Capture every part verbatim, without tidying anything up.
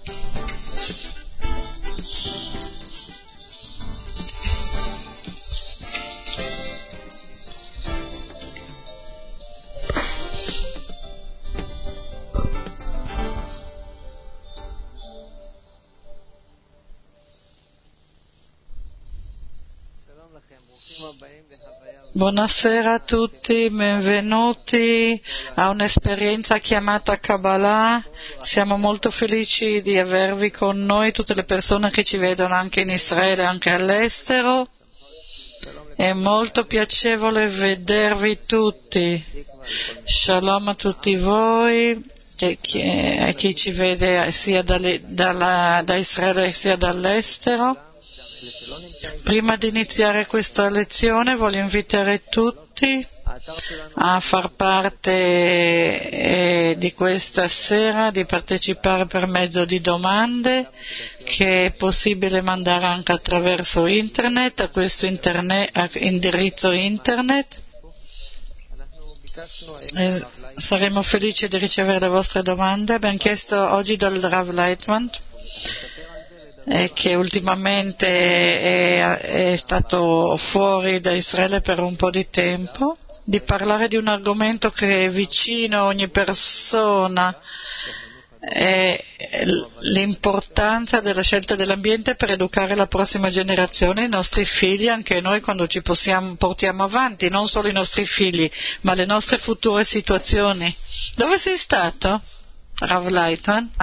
Buonasera a tutti, benvenuti a un'esperienza chiamata Kabbalah. Siamo molto felici di avervi con noi, tutte le persone che ci vedono anche in Israele e anche all'estero. È molto piacevole vedervi tutti. Shalom a tutti voi e chi, a chi ci vede sia dalle, dalla, da Israele sia dall'estero. Prima di iniziare questa lezione voglio invitare tutti a far parte eh, di questa sera, di partecipare per mezzo di domande che è possibile mandare anche attraverso internet, a questo internet, a indirizzo internet. E saremo felici di ricevere le vostre domande. Abbiamo chiesto oggi dal Rav Leitman, Eh, che ultimamente è, è stato fuori da Israele per un po' di tempo, di parlare di un argomento che è vicino a ogni persona, è l'importanza della scelta dell'ambiente per educare la prossima generazione, i nostri figli, anche noi quando ci possiamo, portiamo avanti, non solo i nostri figli, ma le nostre future situazioni. Dove sei stato, Rav Leitman?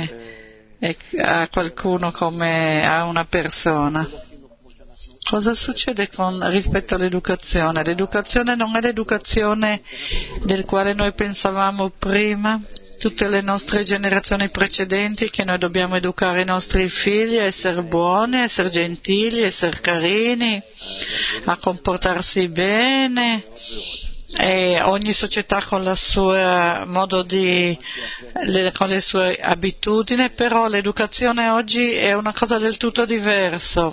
A qualcuno come a una persona. Cosa succede con, rispetto all'educazione? L'educazione non è l'educazione del quale noi pensavamo prima, tutte le nostre generazioni precedenti, che noi dobbiamo educare i nostri figli a essere buoni, a essere gentili, a essere carini, a comportarsi bene. E ogni società con il suo modo di, le, con le sue abitudini, però l'educazione oggi è una cosa del tutto diversa.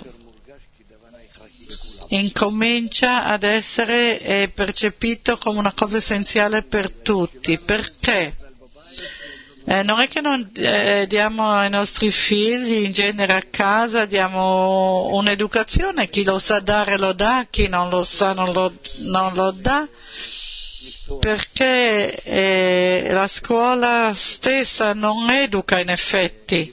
Incomincia ad essere eh, percepito come una cosa essenziale per tutti. Perché? Eh, non è che non eh, diamo ai nostri figli, in genere a casa, diamo un'educazione, chi lo sa dare lo dà, chi non lo sa non lo, non lo dà, perché eh, la scuola stessa non educa in effetti,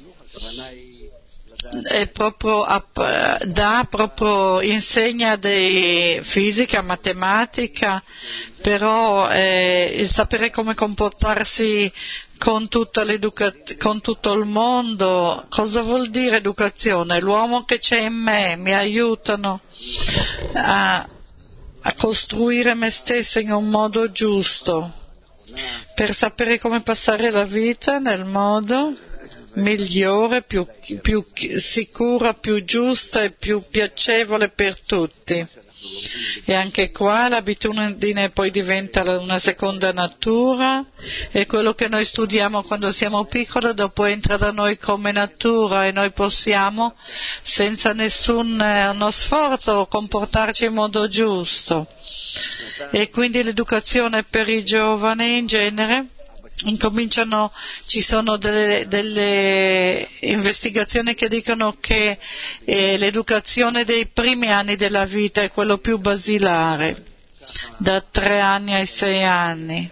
è proprio, dà proprio, insegna di fisica, matematica, però eh, il sapere come comportarsi con, tutta con tutto il mondo, cosa vuol dire educazione? L'uomo che c'è in me mi aiutano a, a costruire me stessa in un modo giusto, per sapere come passare la vita nel modo migliore, più, più sicura, più giusta e più piacevole per tutti. E anche qua l'abitudine poi diventa una seconda natura, e quello che noi studiamo quando siamo piccoli dopo entra da noi come natura, e noi possiamo senza nessun eh, sforzo comportarci in modo giusto. E quindi l'educazione per i giovani in genere incominciano, ci sono delle, delle investigazioni che dicono che eh, l'educazione dei primi anni della vita è quello più basilare, da tre anni ai sei anni,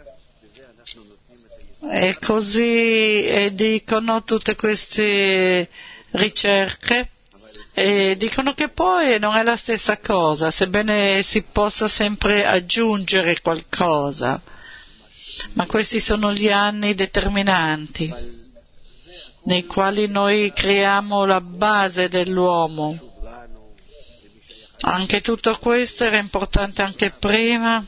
e così e dicono tutte queste ricerche, e dicono che poi non è la stessa cosa, sebbene si possa sempre aggiungere qualcosa. Ma questi sono gli anni determinanti nei quali noi creiamo la base dell'uomo. Anche tutto questo era importante anche prima,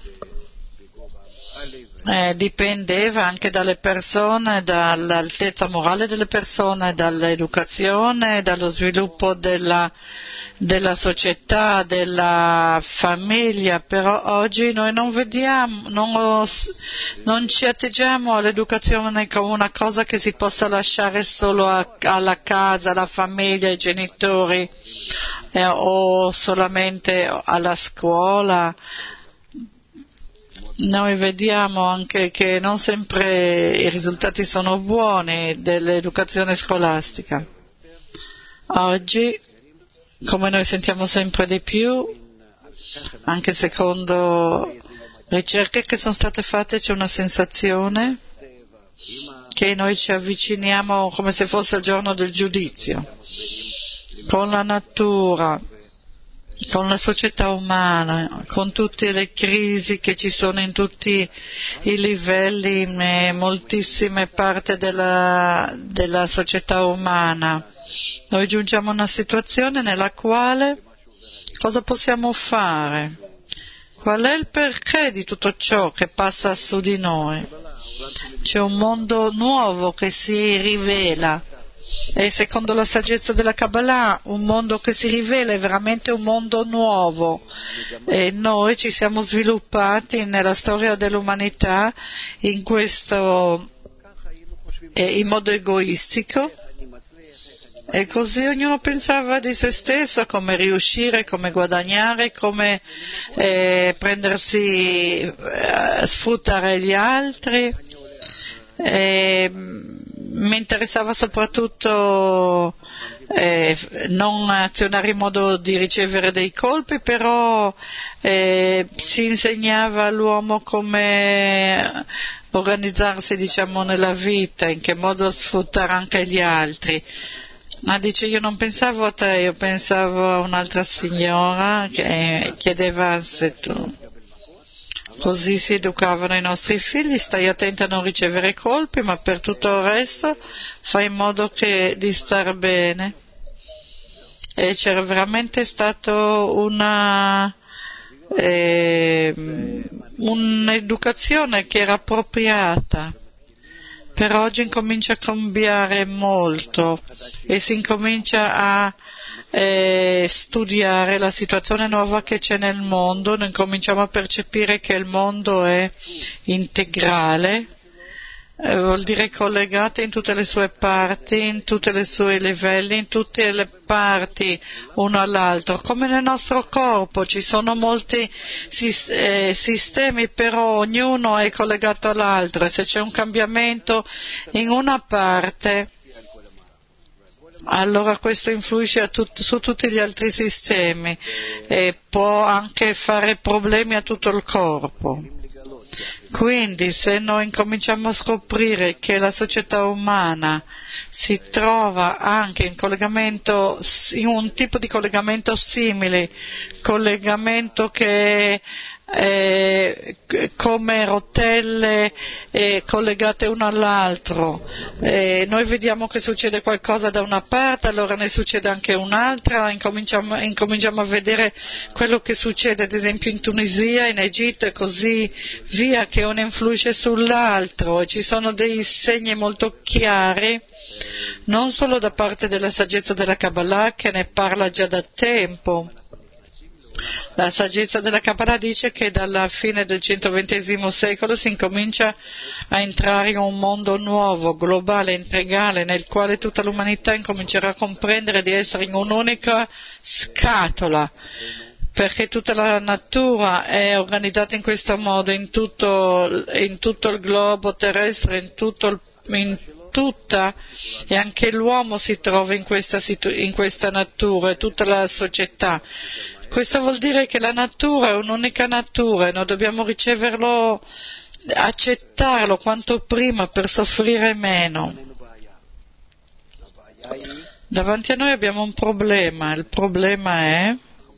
eh, dipendeva anche dalle persone, dall'altezza morale delle persone, dall'educazione, dallo sviluppo della della società, della famiglia, però oggi noi non vediamo, non, non ci atteggiamo all'educazione come una cosa che si possa lasciare solo a, alla casa, alla famiglia, ai genitori, eh, o solamente alla scuola. Noi vediamo anche che non sempre i risultati sono buoni dell'educazione scolastica. Oggi, come noi sentiamo sempre di più, anche secondo ricerche che sono state fatte, c'è una sensazione che noi ci avviciniamo come se fosse il giorno del giudizio, con la natura, con la società umana, con tutte le crisi che ci sono in tutti i livelli, in moltissime parti della, della società umana. Noi giungiamo a una situazione nella quale cosa possiamo fare? Qual è il perché di tutto ciò che passa su di noi? C'è un mondo nuovo che si rivela. E secondo la saggezza della Kabbalah, un mondo che si rivela è veramente un mondo nuovo, e noi ci siamo sviluppati nella storia dell'umanità in questo eh, in modo egoistico, e così ognuno pensava di se stesso, come riuscire, come guadagnare, come eh, prendersi, eh, sfruttare gli altri. E mi interessava soprattutto eh, non azionare in modo di ricevere dei colpi, però eh, si insegnava all'uomo come organizzarsi, diciamo, nella vita, in che modo sfruttare anche gli altri. Ma dice, io non pensavo a te, io pensavo a un'altra signora che chiedeva se tu. Così si educavano i nostri figli: stai attenta a non ricevere colpi, ma per tutto il resto fai in modo che di star bene. E c'era veramente stato una eh, un'educazione che era appropriata. Per oggi incomincia a cambiare molto e si incomincia a eh, studiare la situazione nuova che c'è nel mondo. Noi cominciamo a percepire che il mondo è integrale, eh, vuol dire collegato in tutte le sue parti, in tutti i suoi livelli, in tutte le parti uno all'altro. Come nel nostro corpo ci sono molti eh, sistemi, però ognuno è collegato all'altro, e se c'è un cambiamento in una parte, allora questo influisce a tut- su tutti gli altri sistemi e può anche fare problemi a tutto il corpo. Quindi se noi incominciamo a scoprire che la società umana si trova anche in collegamento, in un tipo di collegamento simile, collegamento che è come rotelle eh, collegate uno all'altro, eh, noi vediamo che succede qualcosa da una parte, allora ne succede anche un'altra, incominciamo, incominciamo a vedere quello che succede ad esempio in Tunisia, in Egitto e così via, che uno influisce sull'altro, e ci sono dei segni molto chiari, non solo da parte della saggezza della Kabbalah, che ne parla già da tempo. La saggezza della Kabbalah dice che dalla fine del centoventesimo secolo si incomincia a entrare in un mondo nuovo, globale, integrale, nel quale tutta l'umanità incomincerà a comprendere di essere in un'unica scatola, perché tutta la natura è organizzata in questo modo, in tutto, in tutto il globo terrestre, in tutto il, in tutta, e anche l'uomo si trova in questa, in questa natura, e tutta la società. Questo vuol dire che la natura è un'unica natura e noi dobbiamo riceverlo, accettarlo quanto prima per soffrire meno. Davanti a noi abbiamo un problema, il problema è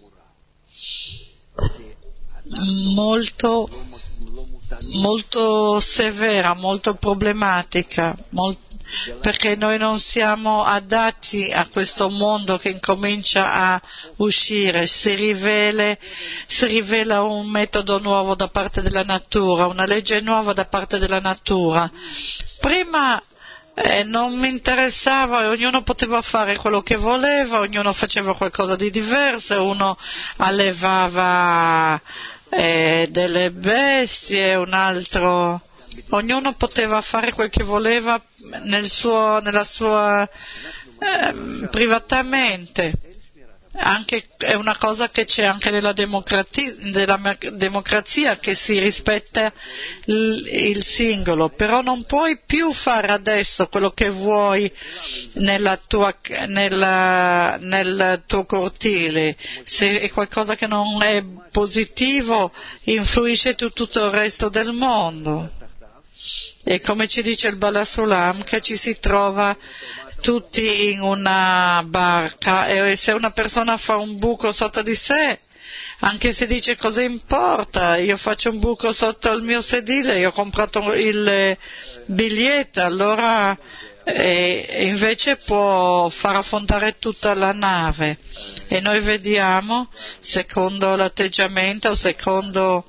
molto, molto severa, molto problematica, molto, perché noi non siamo adatti a questo mondo che incomincia a uscire, si rivela, si rivela un metodo nuovo da parte della natura, una legge nuova da parte della natura. Prima eh, non mi interessava, ognuno poteva fare quello che voleva, ognuno faceva qualcosa di diverso, uno allevava eh, delle bestie, un altro... Ognuno poteva fare quel che voleva nel suo, nella sua eh, privatamente, anche, è una cosa che c'è anche nella democrazia, nella democrazia, che si rispetta il, il singolo, però non puoi più fare adesso quello che vuoi nella tua, nella, nel tuo cortile. Se è qualcosa che non è positivo, influisce su tutto il resto del mondo. E come ci dice il Bala Sulam, che ci si trova tutti in una barca, e se una persona fa un buco sotto di sé, anche se dice cosa importa, io faccio un buco sotto il mio sedile, io ho comprato il biglietto, allora eh, invece può far affondare tutta la nave. E noi vediamo, secondo l'atteggiamento, secondo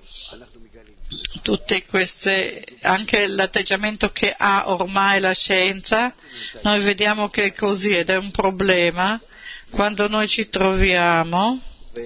tutte queste, anche l'atteggiamento che ha ormai la scienza, noi vediamo che è così, ed è un problema quando noi ci troviamo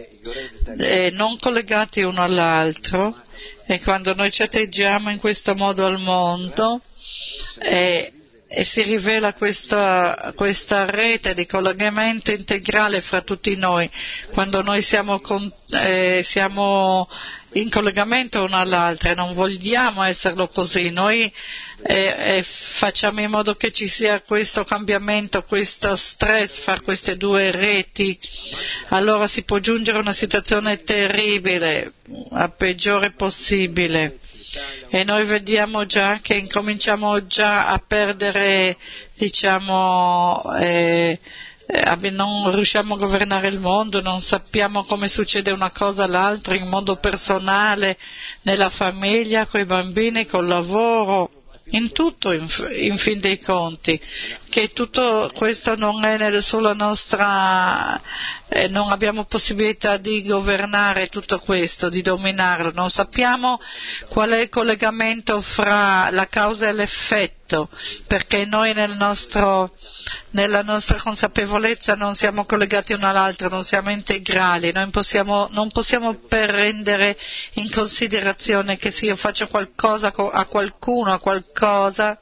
eh, non collegati uno all'altro, e quando noi ci atteggiamo in questo modo al mondo eh, e si rivela questa, questa rete di collegamento integrale fra tutti noi, quando noi siamo, con, eh, siamo in collegamento uno all'altro, e non vogliamo esserlo così, noi eh, eh, facciamo in modo che ci sia questo cambiamento, questo stress fra queste due reti, allora si può giungere a una situazione terribile, la peggiore possibile. E noi vediamo già che incominciamo già a perdere, diciamo, eh, non riusciamo a governare il mondo, non sappiamo come succede una cosa all'altra, in modo personale, nella famiglia, con i bambini, col lavoro, in tutto, in, in fin dei conti, che tutto questo non è nel, sulla nostra, eh, non abbiamo possibilità di governare tutto questo, di dominarlo, non sappiamo qual è il collegamento fra la causa e l'effetto, perché noi nel nostro, nella nostra consapevolezza non siamo collegati uno all'altro, non siamo integrali, noi possiamo, non possiamo prendere in considerazione che se io faccio qualcosa a qualcuno, a qualcosa,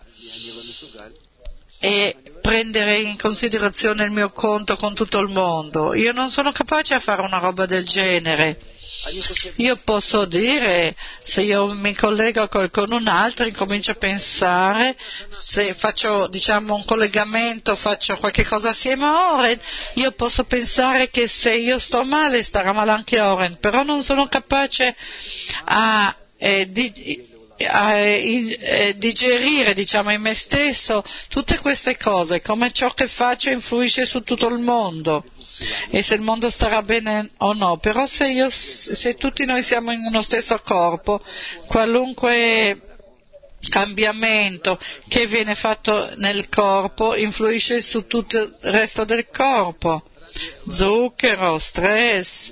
e prendere in considerazione il mio conto con tutto il mondo. Io non sono capace a fare una roba del genere. Io posso dire, se io mi collego con un altro, incomincio a pensare, se faccio, diciamo, un collegamento, faccio qualche cosa assieme a Oren, io posso pensare che se io sto male starà male anche Oren, però non sono capace a eh, di, a eh, digerire, diciamo, in me stesso tutte queste cose, come ciò che faccio influisce su tutto il mondo, e se il mondo starà bene o no. Però se, io, se tutti noi siamo in uno stesso corpo, qualunque cambiamento che viene fatto nel corpo influisce su tutto il resto del corpo, zucchero, stress,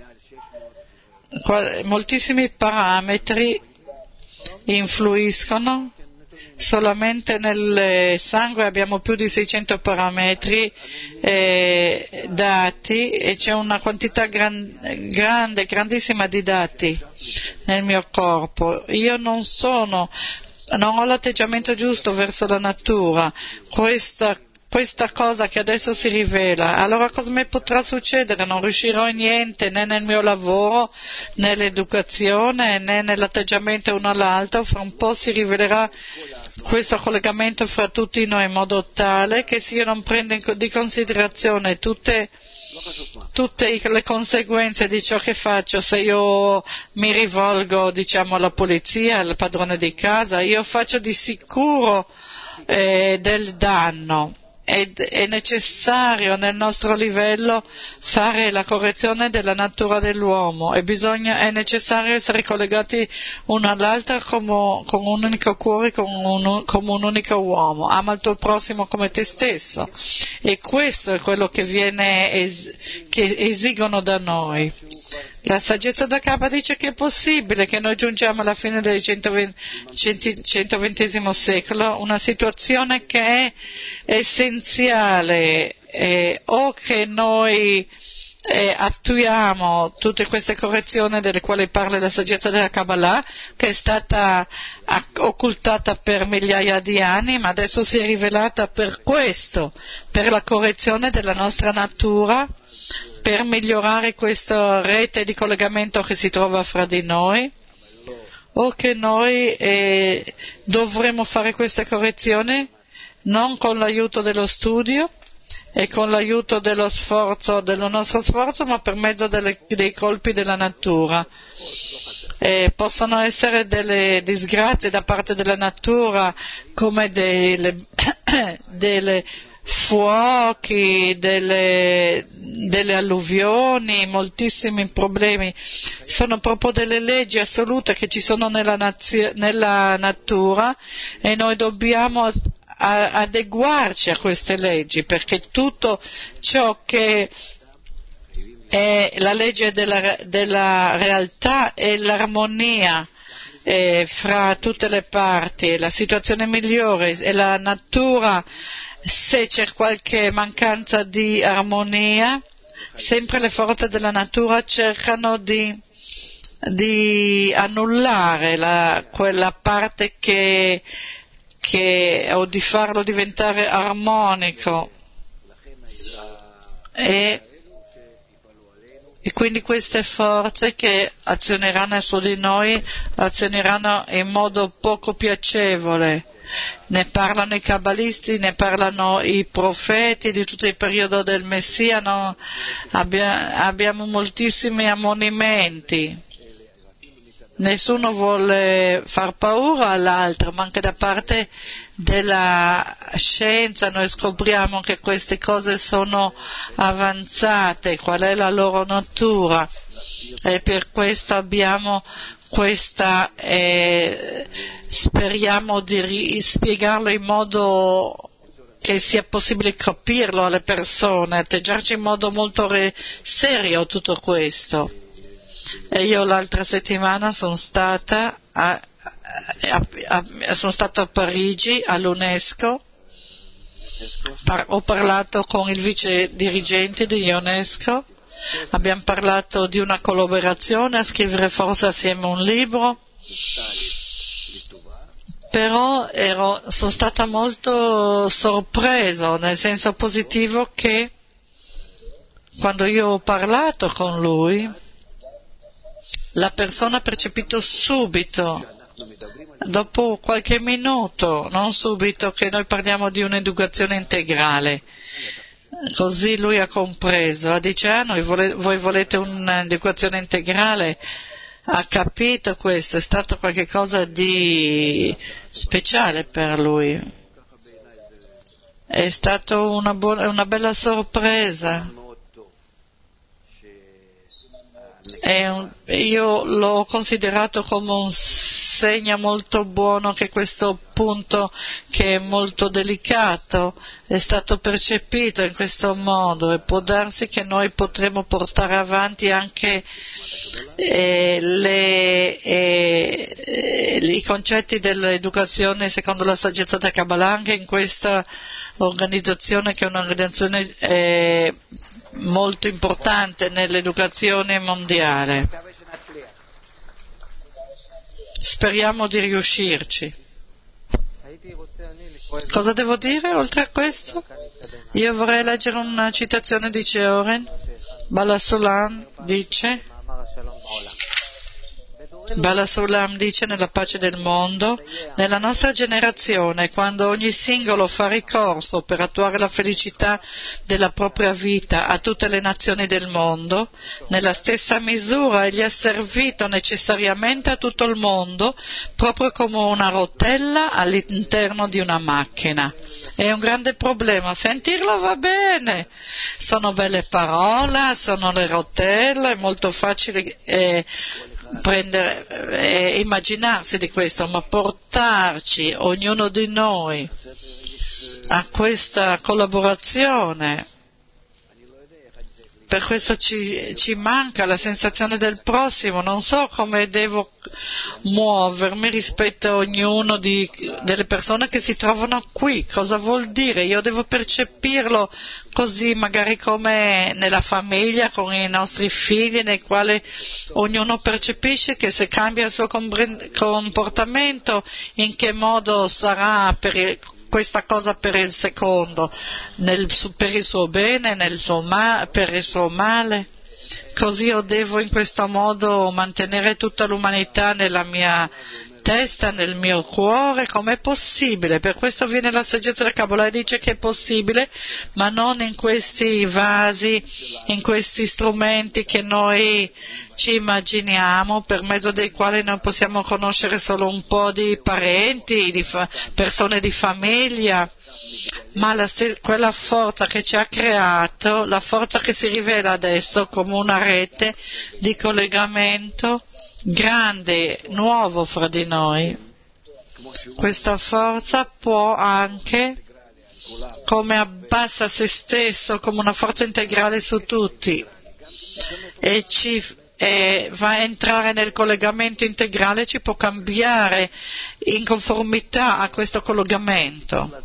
moltissimi parametri influiscono. Solamente nel sangue abbiamo più di seicento parametri eh, dati, e c'è una quantità gran, grande, grandissima di dati nel mio corpo. Io non sono, non ho l'atteggiamento giusto verso la natura, questa questa cosa che adesso si rivela, allora cosa mi potrà succedere? Non riuscirò in niente, né nel mio lavoro, né nell'educazione, né nell'atteggiamento uno all'altro. Fra un po' si rivelerà questo collegamento fra tutti noi in modo tale che se io non prendo di considerazione tutte, tutte le conseguenze di ciò che faccio, se io mi rivolgo, diciamo, alla polizia, al padrone di casa, io faccio di sicuro eh, del danno. Ed è necessario nel nostro livello fare la correzione della natura dell'uomo, e bisogna, è necessario essere collegati uno all'altro come, come un unico cuore, come un, come un unico uomo. Ama il tuo prossimo come te stesso, e questo è quello che viene es, che esigono da noi. La saggezza da Capa dice che è possibile che noi giungiamo alla fine del centoventesimo secolo una situazione che è essenziale, eh, o che noi e attuiamo tutte queste correzioni delle quali parla la saggezza della Kabbalah, che è stata occultata per migliaia di anni, ma adesso si è rivelata per questo, per la correzione della nostra natura, per migliorare questa rete di collegamento che si trova fra di noi, o che noi eh, dovremo fare queste correzioni non con l'aiuto dello studio e con l'aiuto dello sforzo, dello nostro sforzo, ma per mezzo delle, dei colpi della natura. E possono essere delle disgrazie da parte della natura, come delle, delle fuochi, delle, delle alluvioni, moltissimi problemi. Sono proprio delle leggi assolute che ci sono nella, nazio, nella natura, e noi dobbiamo a adeguarci a queste leggi, perché tutto ciò che è la legge della, della realtà è l'armonia eh, fra tutte le parti, la situazione migliore è la natura. Se c'è qualche mancanza di armonia, sempre le forze della natura cercano di, di annullare la, quella parte che Che, o di farlo diventare armonico, e, e quindi queste forze che azioneranno su di noi azioneranno in modo poco piacevole. Ne parlano i kabbalisti, ne parlano i profeti di tutto il periodo del Messia, no? Abbia, abbiamo moltissimi ammonimenti. Nessuno vuole far paura all'altro, ma anche da parte della scienza noi scopriamo che queste cose sono avanzate, qual è la loro natura, e per questo abbiamo questa, eh, speriamo di spiegarlo in modo che sia possibile capirlo alle persone, atteggiarci in modo molto re- serio tutto questo. E io l'altra settimana sono stata a, a, a, sono stato a Parigi all'UNESCO, par, ho parlato con il vice dirigente di UNESCO, abbiamo parlato di una collaborazione a scrivere forse assieme un libro, però ero, sono stata molto sorpreso, nel senso positivo, che quando io ho parlato con lui la persona ha percepito subito, dopo qualche minuto, non subito, che noi parliamo di un'educazione integrale. Così lui ha compreso, dice: ah, noi vole, voi volete un'educazione integrale? Ha capito questo, è stato qualcosa di speciale per lui. È stata una, buona, una bella sorpresa. E io l'ho considerato come un segno molto buono che questo punto, che è molto delicato, è stato percepito in questo modo, e può darsi che noi potremo portare avanti anche eh, le, eh, i concetti dell'educazione secondo la saggezza del Kabbalah anche in questa organizzazione, che è un'organizzazione eh, molto importante nell'educazione mondiale. Speriamo di riuscirci. Cosa devo dire oltre a questo? Io vorrei leggere una citazione di Oren. Bala Sulam dice Bala Sulam dice nella pace del mondo: nella nostra generazione, quando ogni singolo fa ricorso per attuare la felicità della propria vita a tutte le nazioni del mondo, nella stessa misura egli è servito necessariamente a tutto il mondo, proprio come una rotella all'interno di una macchina. È un grande problema, sentirlo va bene, sono belle parole, sono le rotelle, è molto facile eh, prendere e eh, immaginarsi di questo, ma portarci ognuno di noi a questa collaborazione per questo ci, ci manca la sensazione del prossimo, non so come devo muovermi rispetto a ognuno di, delle persone che si trovano qui, cosa vuol dire? Io devo percepirlo così, magari come nella famiglia, con i nostri figli, nei quali ognuno percepisce che se cambia il suo comportamento, in che modo sarà per questa cosa per il secondo, nel, per il suo bene, nel suo ma, per il suo male. Così io devo in questo modo mantenere tutta l'umanità nella mia testa, nel mio cuore, com'è possibile? Per questo viene la saggezza del Kabbalah e dice che è possibile, ma non in questi vasi, in questi strumenti che noi ci immaginiamo, per mezzo dei quali noi possiamo conoscere solo un po' di parenti, di fa- persone di famiglia, ma la st- quella forza che ci ha creato, la forza che si rivela adesso come una rete di collegamento grande, nuovo fra di noi. Questa forza può anche, come abbassa se stesso, come una forza integrale su tutti, e ci e va a entrare nel collegamento integrale, ci può cambiare in conformità a questo collegamento.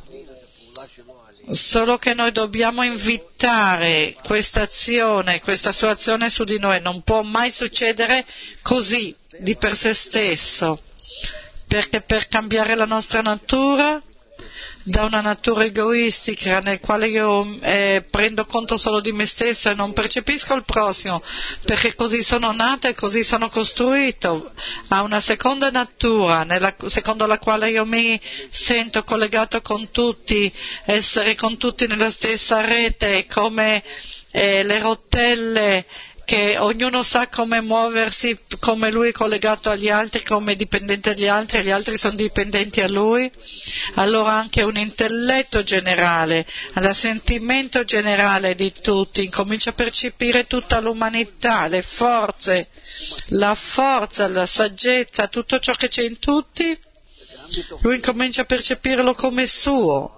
Solo che noi dobbiamo invitare questa azione, questa sua azione su di noi, non può mai succedere così, di per sé stesso, perché per cambiare la nostra natura, da una natura egoistica nel quale io eh, prendo conto solo di me stesso e non percepisco il prossimo, perché così sono nato e così sono costruito, a una seconda natura nella, secondo la quale io mi sento collegato con tutti, essere con tutti nella stessa rete, come eh, le rotelle, che ognuno sa come muoversi, come lui è collegato agli altri, come è dipendente agli altri, e gli altri sono dipendenti a lui. Allora anche un intelletto generale, l'assentimento generale di tutti, incomincia a percepire tutta l'umanità, le forze, la forza, la saggezza, tutto ciò che c'è in tutti, lui incomincia a percepirlo come suo.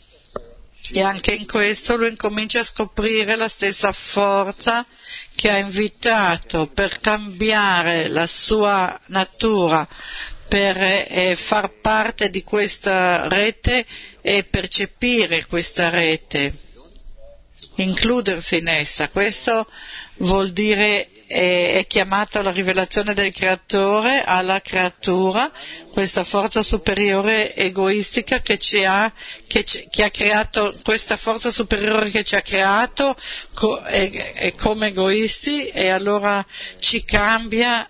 E anche in questo lui incomincia a scoprire la stessa forza che ha invitato per cambiare la sua natura, per eh, far parte di questa rete e percepire questa rete, includersi in essa. Questo vuol dire è, è chiamata la rivelazione del creatore alla creatura, questa forza superiore egoistica che ci ha, che, ci, che ha creato, questa forza superiore che ci ha creato co, è, è come egoisti, e allora ci cambia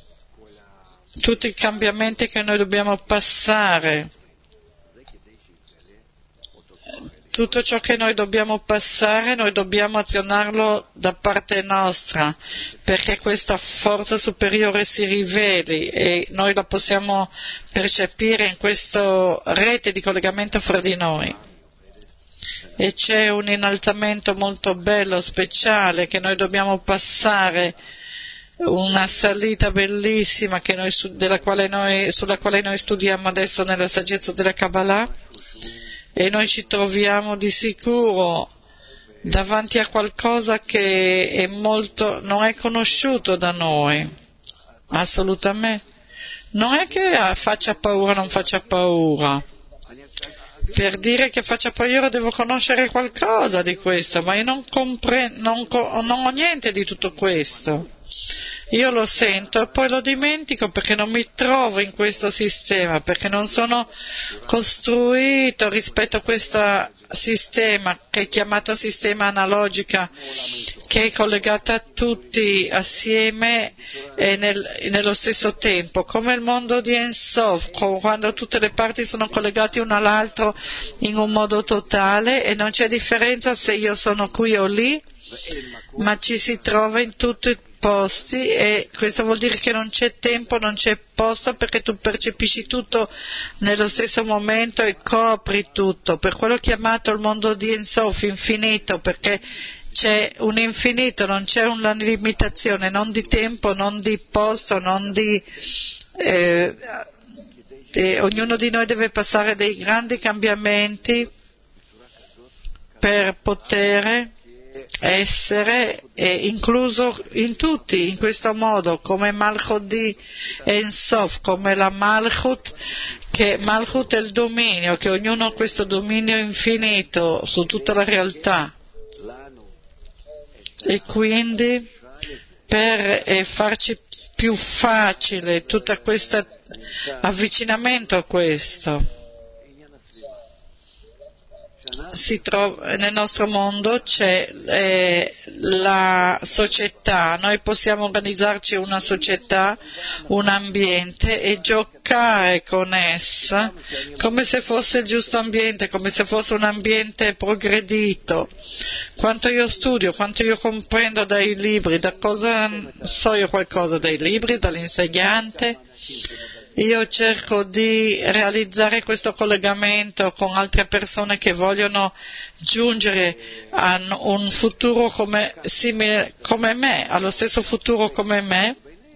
tutti i cambiamenti che noi dobbiamo passare. Tutto ciò che noi dobbiamo passare, noi dobbiamo azionarlo da parte nostra, perché questa forza superiore si riveli e noi la possiamo percepire in questa rete di collegamento fra di noi. E c'è un innalzamento molto bello, speciale, che noi dobbiamo passare, una salita bellissima che noi, della quale noi, sulla quale noi studiamo adesso nella saggezza della Kabbalah. E noi ci troviamo di sicuro davanti a qualcosa che è molto, non è conosciuto da noi, assolutamente. Non è che faccia paura o non faccia paura. Per dire che faccia paura devo conoscere qualcosa di questo, ma io non, compre- non, co- non ho niente di tutto questo. Io lo sento e poi lo dimentico perché non mi trovo in questo sistema, perché non sono costruito rispetto a questo sistema che è chiamato sistema analogica, che è collegato a tutti assieme e nel, nello stesso tempo, come il mondo di Ein Sof, quando tutte le parti sono collegate una all'altro in un modo totale e non c'è differenza se io sono qui o lì, ma ci si trova in tutti i posti, e questo vuol dire che non c'è tempo, non c'è posto, perché tu percepisci tutto nello stesso momento e copri tutto. Per quello chiamato il mondo di Ein Sof, infinito, perché c'è un infinito, non c'è una limitazione, non di tempo, non di posto, non di eh, e ognuno di noi deve passare dei grandi cambiamenti per poter essere eh, incluso in tutti, in questo modo, come Malchut di Ensof, come la Malchut, che Malchut è il dominio, che ognuno ha questo dominio infinito su tutta la realtà. E quindi per eh, farci più facile tutto questo avvicinamento a questo, si trova, nel nostro mondo c'è eh, la società, noi possiamo organizzarci una società, un ambiente e giocare con essa come se fosse il giusto ambiente, come se fosse un ambiente progredito. Quanto io studio, quanto io comprendo dai libri, da cosa so io qualcosa dai libri, dall'insegnante, io cerco di realizzare questo collegamento con altre persone che vogliono giungere a un futuro come, simile, come me, allo stesso futuro come me.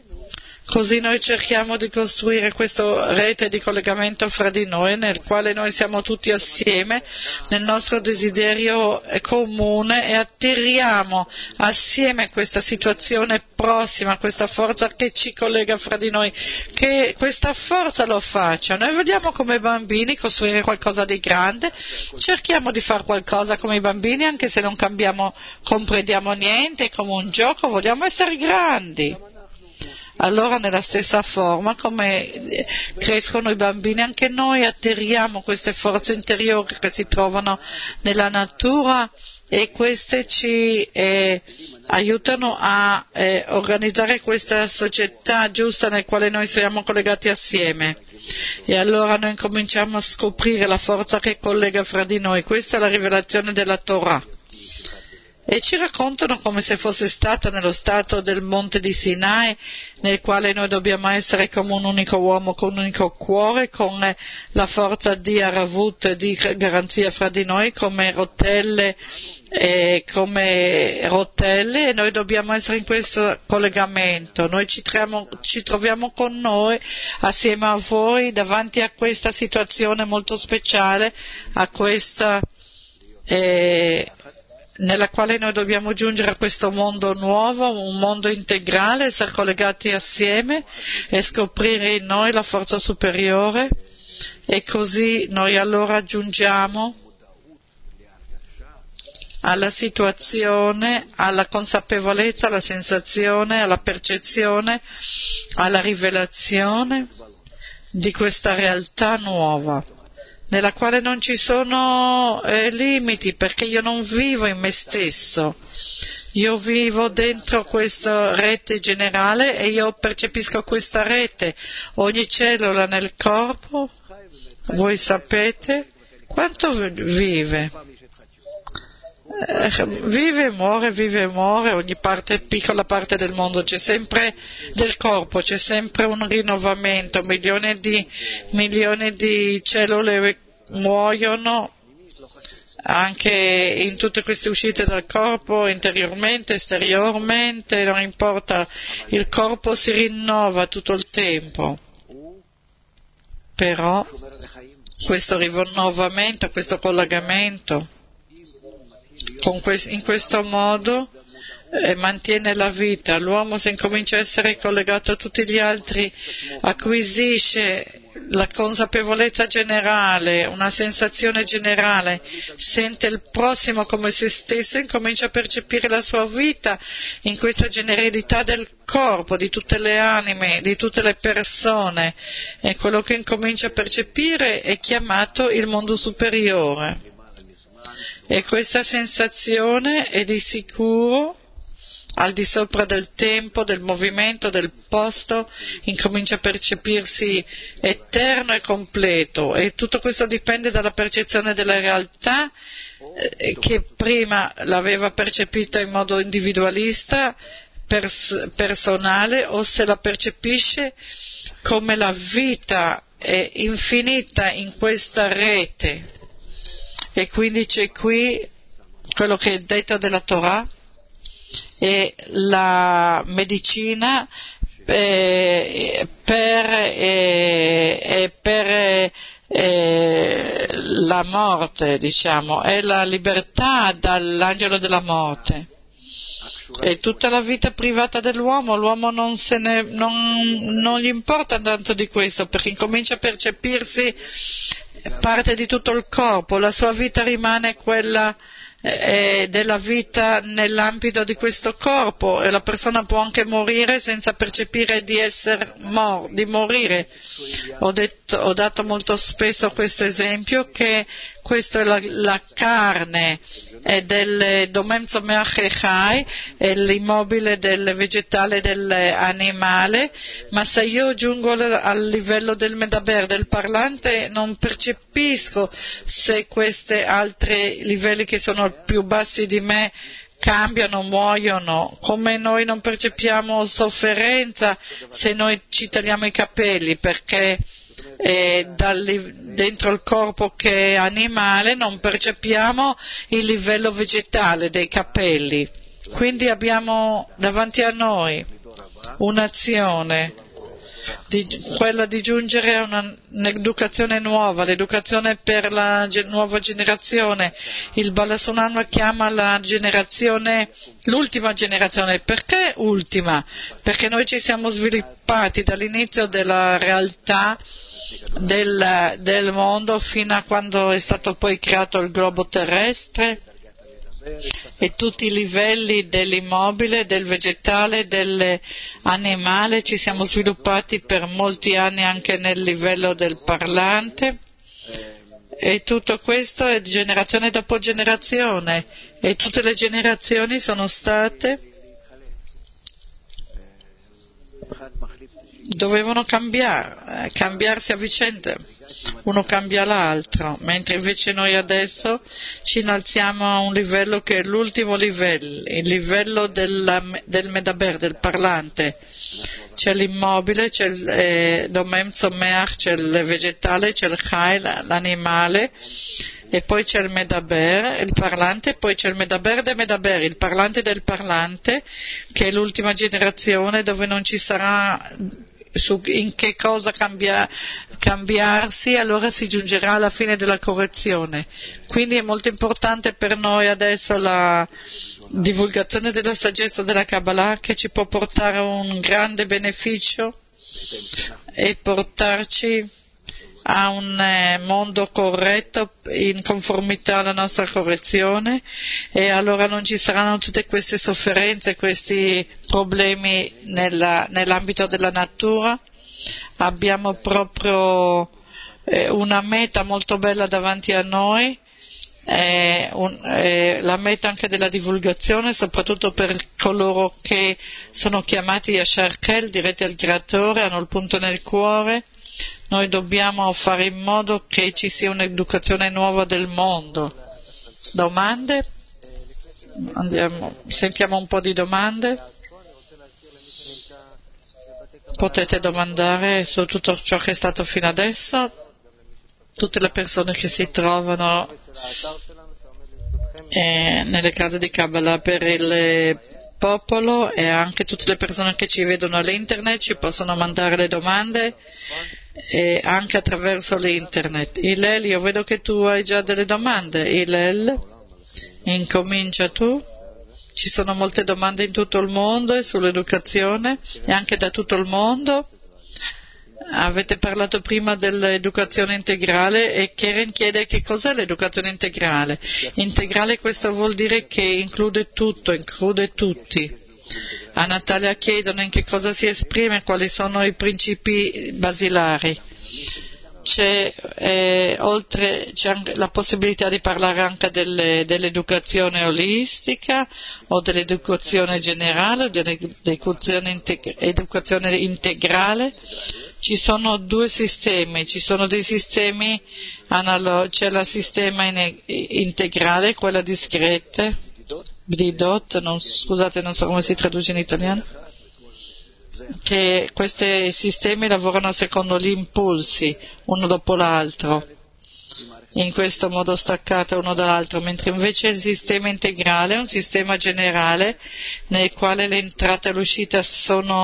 Così noi cerchiamo di costruire questa rete di collegamento fra di noi, nel quale noi siamo tutti assieme, nel nostro desiderio comune, e attiriamo assieme questa situazione prossima, questa forza che ci collega fra di noi, che questa forza lo faccia. Noi vogliamo come bambini costruire qualcosa di grande, cerchiamo di fare qualcosa come i bambini, anche se non cambiamo, comprendiamo niente, come un gioco, vogliamo essere grandi. Allora nella stessa forma come crescono i bambini, anche noi attiriamo queste forze interiori che si trovano nella natura, e queste ci eh, aiutano a eh, organizzare questa società giusta nel quale noi siamo collegati assieme. E allora noi cominciamo a scoprire la forza che collega fra di noi. Questa è la rivelazione della Torah. E ci raccontano come se fosse stata nello stato del monte di Sinai, nel quale noi dobbiamo essere come un unico uomo, con un unico cuore, con la forza di Aravut, di garanzia fra di noi, come rotelle, eh, come rotelle, e noi dobbiamo essere in questo collegamento. Noi ci troviamo, ci troviamo con noi, assieme a voi, davanti a questa situazione molto speciale, a questa eh, nella quale noi dobbiamo giungere a questo mondo nuovo, un mondo integrale, essere collegati assieme e scoprire in noi la forza superiore, e così noi allora giungiamo alla situazione, alla consapevolezza, alla sensazione, alla percezione, alla rivelazione di questa realtà nuova, nella quale non ci sono eh, limiti, perché io non vivo in me stesso, io vivo dentro questa rete generale e io percepisco questa rete. Ogni cellula nel corpo, voi sapete quanto vive, eh, vive e muore, vive e muore, ogni parte, piccola parte del mondo, c'è sempre, del corpo, c'è sempre un rinnovamento, milioni di, milioni di cellule muoiono anche in tutte queste uscite dal corpo, interiormente, esteriormente, non importa, il corpo si rinnova tutto il tempo, però questo rinnovamento, questo collegamento con quest- in questo modo eh, mantiene la vita. L'uomo, se incomincia a essere collegato a tutti gli altri, acquisisce la consapevolezza generale, una sensazione generale, sente il prossimo come se stesso, incomincia a percepire la sua vita in questa generalità del corpo, di tutte le anime, di tutte le persone, e quello che incomincia a percepire è chiamato il mondo superiore. E questa sensazione è di sicuro al di sopra del tempo, del movimento, del posto, incomincia a percepirsi eterno e completo, e tutto questo dipende dalla percezione della realtà eh, che prima l'aveva percepita in modo individualista, pers- personale, o se la percepisce come la vita è infinita in questa rete. E quindi c'è qui quello che è detto della Torah, e la medicina eh, per, eh, per eh, la dalla morte, diciamo, è la libertà dall'angelo della morte. E tutta la vita privata dell'uomo, l'uomo non, se ne, non, non gli importa tanto di questo, perché incomincia a percepirsi parte di tutto il corpo, la sua vita rimane quella eh, della vita nell'ambito di questo corpo, e la persona può anche morire senza percepire di essere mor- di morire. Ho, detto, ho dato molto spesso questo esempio, che questa è la, la carne è del domem zomeach echai, è l'immobile del vegetale e dell'animale, ma se io giungo al livello del medaber, del parlante, non percepisco se questi altri livelli che sono più bassi di me cambiano, muoiono, come noi non percepiamo sofferenza se noi ci tagliamo i capelli, perché e dentro il corpo che è animale non percepiamo il livello vegetale dei capelli. Quindi abbiamo davanti a noi un'azione, di, quella di giungere a una, un'educazione nuova, l'educazione per la ge, nuova generazione. Il Balasunan chiama la generazione, l'ultima generazione. Perché ultima? Perché noi ci siamo sviluppati dall'inizio della realtà del, del mondo fino a quando è stato poi creato il globo terrestre, e tutti i livelli dell'immobile, del vegetale, dell'animale. Ci siamo sviluppati per molti anni anche nel livello del parlante, e tutto questo è generazione dopo generazione, e tutte le generazioni sono state dovevano cambiare, cambiarsi a vicenda, uno cambia l'altro, mentre invece noi adesso ci innalziamo a un livello che è l'ultimo livello, il livello della, del medaber, del parlante. C'è l'immobile, c'è il eh, domem zomeach, c'è il vegetale, c'è il chai, l'animale, e poi c'è il medaber, il parlante, e poi c'è il medaber del medaber, il parlante del parlante, che è l'ultima generazione dove non ci sarà su in che cosa cambia, cambiarsi, allora si giungerà alla fine della correzione. Quindi è molto importante per noi adesso la divulgazione della saggezza della Kabbalah, che ci può portare un grande beneficio e portarci a un eh, mondo corretto in conformità alla nostra correzione, e allora non ci saranno tutte queste sofferenze, questi problemi nella, nell'ambito della natura. Abbiamo proprio eh, una meta molto bella davanti a noi, eh, un, eh, la meta anche della divulgazione, soprattutto per coloro che sono chiamati a Sharkel, diretti al creatore, hanno il punto nel cuore. Noi dobbiamo fare in modo che ci sia un'educazione nuova del mondo. Domande? Andiamo, sentiamo un po' di domande. Potete domandare su tutto ciò che è stato fino adesso. Tutte le persone che si trovano eh, nelle case di Kabbalah per il popolo, e anche tutte le persone che ci vedono all'internet ci possono mandare le domande, e anche attraverso l'internet. Ilel, io vedo che tu hai già delle domande. Ilel, incomincia tu. Ci sono molte domande in tutto il mondo e sull'educazione, e anche da tutto il mondo. Avete parlato prima dell'educazione integrale, e Keren chiede che cos'è l'educazione integrale. Integrale, questo vuol dire che include tutto, include tutti. A Natalia chiedono in che cosa si esprime, quali sono i principi basilari. C'è, eh, oltre, c'è anche la possibilità di parlare anche delle, dell'educazione olistica, o dell'educazione generale, o dell'educazione integ- educazione integrale. Ci sono due sistemi, ci sono dei sistemi analoghi, c'è il sistema in- integrale, quella discreta, Bdidot, non, scusate, non so come si traduce in italiano, che questi sistemi lavorano secondo gli impulsi, uno dopo l'altro, in questo modo staccato uno dall'altro, mentre invece il sistema integrale è un sistema generale nel quale le entrate e l'uscita sono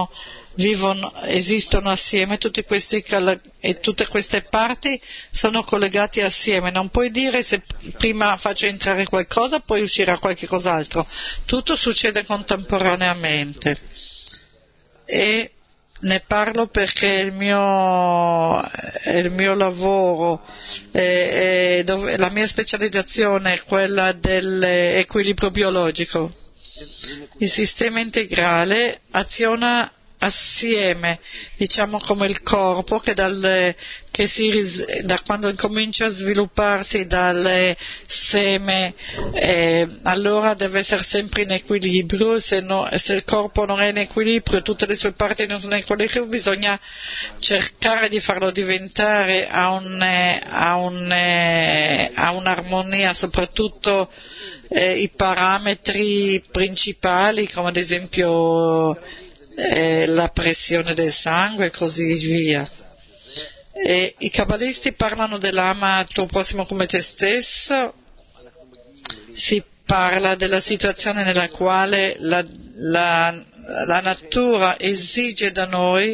vivono, esistono assieme, tutti questi, e tutte queste parti sono collegate assieme. Non puoi dire se prima faccio entrare qualcosa poi uscirà qualche cos'altro, tutto succede contemporaneamente. E ne parlo perché il mio, il mio lavoro, è, è dove, la mia specializzazione è quella dell'equilibrio biologico. Il sistema integrale aziona assieme, diciamo come il corpo che, dal, che si, da quando comincia a svilupparsi dalle seme, eh, allora deve essere sempre in equilibrio. Se, no, se il corpo non è in equilibrio, tutte le sue parti non sono in equilibrio, bisogna cercare di farlo diventare a, un, a, un, a un'armonia, soprattutto eh, i parametri principali, come ad esempio Eh, la pressione del sangue e così via. E i cabalisti parlano dell'ama al tuo prossimo come te stesso, si parla della situazione nella quale la, la, la natura esige da noi,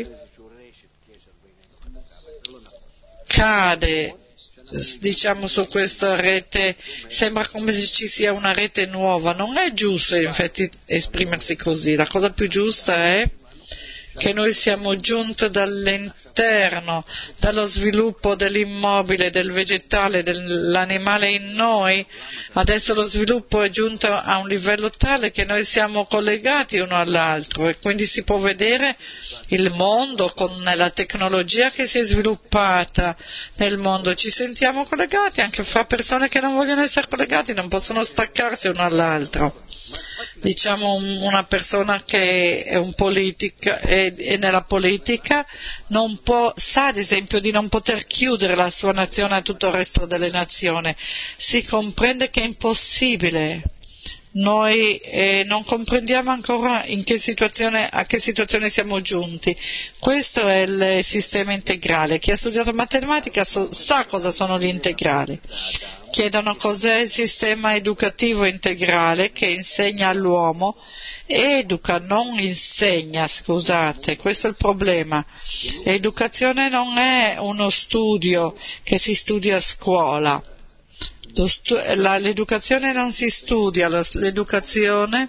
cade diciamo su questa rete, sembra come se ci sia una rete nuova. Non è giusto in effetti esprimersi così, la cosa più giusta è che noi siamo giunti dall'interno, dallo sviluppo dell'immobile, del vegetale, dell'animale in noi, adesso lo sviluppo è giunto a un livello tale che noi siamo collegati uno all'altro e quindi si può vedere il mondo con la tecnologia che si è sviluppata nel mondo, ci sentiamo collegati anche fra persone che non vogliono essere collegati, non possono staccarsi uno all'altro. Diciamo una persona che è un politica e, e nella politica non può, sa ad esempio di non poter chiudere la sua nazione a tutto il resto delle nazioni, si comprende che è impossibile. Noi eh, non comprendiamo ancora in che situazione, a che situazione siamo giunti. Questo è il sistema integrale. Chi ha studiato matematica so, sa cosa sono gli integrali. Chiedono cos'è il sistema educativo integrale che insegna all'uomo, educa, non insegna, scusate, questo è il problema. Educazione non è uno studio che si studia a scuola. L'educazione non si studia, l'educazione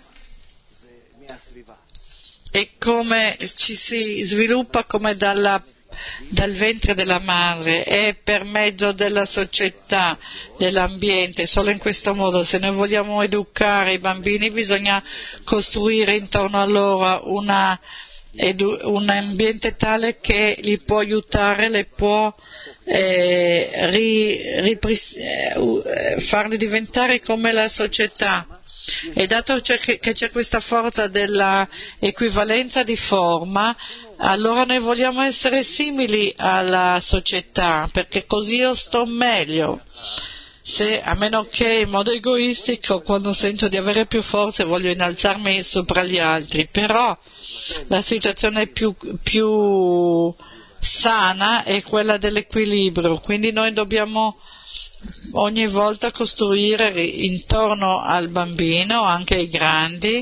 è come ci si sviluppa come dalla, dal ventre della madre, è per mezzo della società, dell'ambiente. Solo in questo modo, se noi vogliamo educare i bambini, bisogna costruire intorno a loro una, edu, un ambiente tale che li può aiutare, le può Eh, ri, ripris, eh, farli diventare come la società. E dato che, che c'è questa forza della equivalenza di forma, allora noi vogliamo essere simili alla società, perché così io sto meglio. Se, a meno che in modo egoistico, quando sento di avere più forze, voglio innalzarmi sopra gli altri, però la situazione più, più sana è quella dell'equilibrio, quindi noi dobbiamo ogni volta costruire intorno al bambino, anche ai grandi,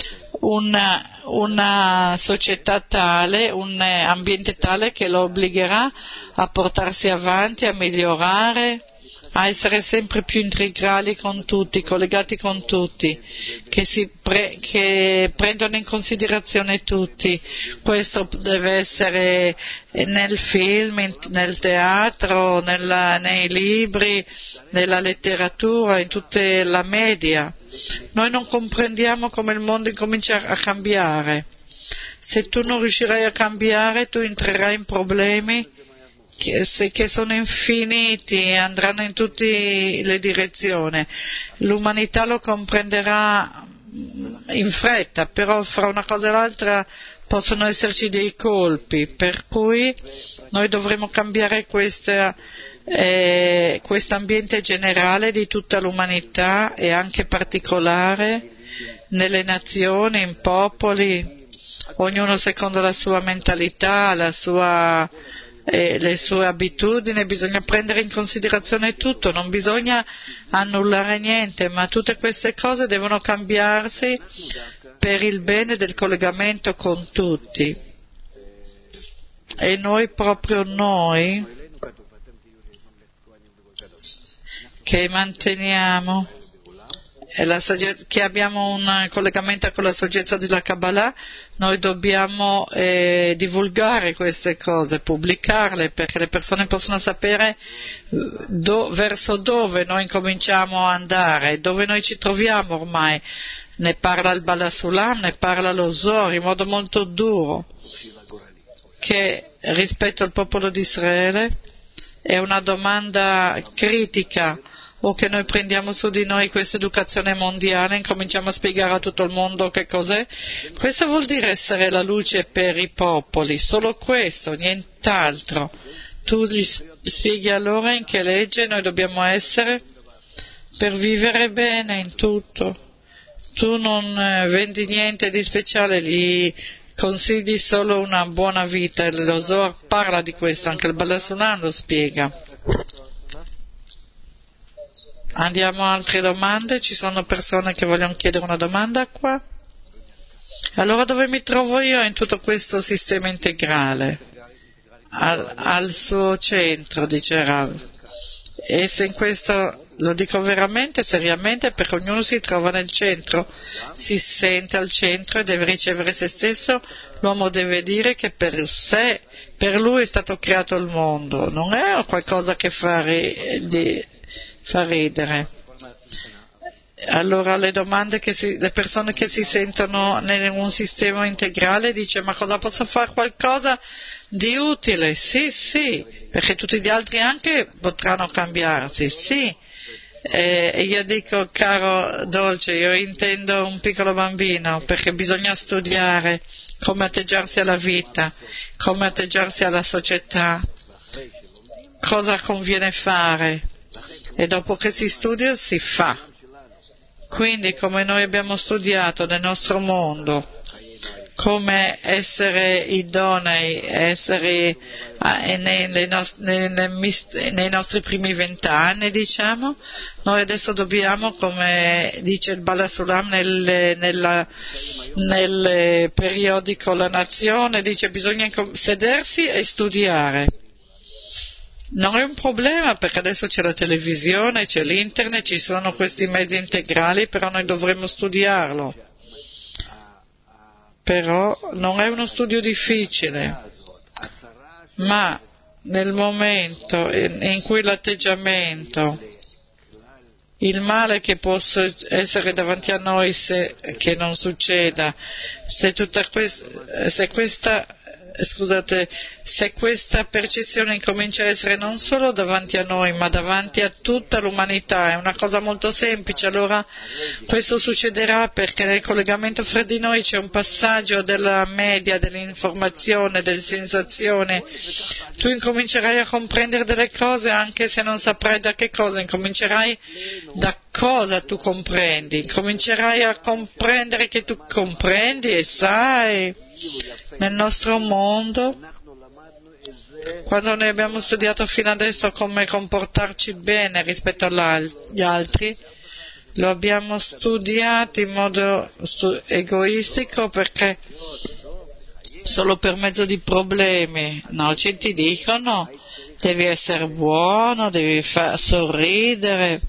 una, una società tale, un ambiente tale che lo obbligherà a portarsi avanti, a migliorare, a essere sempre più integrali con tutti, collegati con tutti, che, si pre- che prendono in considerazione tutti. Questo deve essere nel film, in, nel teatro, nella, nei libri, nella letteratura, in tutta la media. Noi non comprendiamo come il mondo incomincia a cambiare. Se tu non riuscirai a cambiare, tu entrerai in problemi che sono infiniti, andranno in tutte le direzioni. L'umanità lo comprenderà in fretta, però fra una cosa e l'altra possono esserci dei colpi, per cui noi dovremo cambiare questa, eh, questo ambiente generale di tutta l'umanità e anche particolare nelle nazioni, in popoli, ognuno secondo la sua mentalità, la sua e le sue abitudini. Bisogna prendere in considerazione tutto, non bisogna annullare niente, ma tutte queste cose devono cambiarsi per il bene del collegamento con tutti. e noi, proprio noi, che manteniamo e la saggezza, che abbiamo un collegamento con la saggezza della Kabbalah, noi dobbiamo eh, divulgare queste cose, pubblicarle, perché le persone possono sapere do, verso dove noi incominciamo a andare, dove noi ci troviamo ormai. Ne parla il Bala Sulam, ne parla lo Zohar in modo molto duro, che rispetto al popolo di Israele è una domanda critica, o che noi prendiamo su di noi questa educazione mondiale e incominciamo a spiegare a tutto il mondo che cos'è. Questo vuol dire essere la luce per i popoli, solo questo, nient'altro. Tu gli spieghi a loro in che legge noi dobbiamo essere per vivere bene in tutto. Tu non vendi niente di speciale, gli consigli solo una buona vita. Lo Zohar parla di questo, anche il Bala Sulam lo spiega. Andiamo a altre domande? Ci sono persone che vogliono chiedere una domanda qua? Allora dove mi trovo io in tutto questo sistema integrale? Al, al suo centro, dice Rav. E se in questo, lo dico veramente, seriamente, perché ognuno si trova nel centro, si sente al centro e deve ricevere se stesso. L'uomo deve dire che per sé, per lui è stato creato il mondo, non è qualcosa che fa di fa ridere. Allora le domande che si, le persone che si sentono in un sistema integrale dice: ma cosa posso fare, qualcosa di utile? Sì, sì, perché tutti gli altri anche potranno cambiarsi, sì. E io dico: caro dolce, io intendo un piccolo bambino, perché bisogna studiare come atteggiarsi alla vita, come atteggiarsi alla società, cosa conviene fare. E dopo che si studia si fa. Quindi, come noi abbiamo studiato nel nostro mondo come essere idonei, essere eh, nei, nei, nostri, nei, nei nostri primi vent'anni, diciamo, noi adesso dobbiamo, come dice il Bala Sulam nel, nella, nel periodico La Nazione, dice: bisogna sedersi e studiare. Non è un problema, perché adesso c'è la televisione, c'è l'internet, ci sono questi mezzi integrali, però noi dovremmo studiarlo. Però non è uno studio difficile, ma nel momento in cui l'atteggiamento, il male che può essere davanti a noi, se che non succeda, se tutta questa, se questa Scusate, se questa percezione incomincia a essere non solo davanti a noi, ma davanti a tutta l'umanità, è una cosa molto semplice, allora questo succederà perché nel collegamento fra di noi c'è un passaggio della media, dell'informazione, delle sensazioni. Tu incomincerai a comprendere delle cose anche se non saprai da che cosa, incomincerai da cosa tu comprendi, incomincerai a comprendere che tu comprendi e sai. Nel nostro mondo, quando noi abbiamo studiato fino adesso come comportarci bene rispetto agli altri, lo abbiamo studiato in modo egoistico, perché solo per mezzo di problemi. No, ci ti dicono: devi essere buono, devi far sorridere.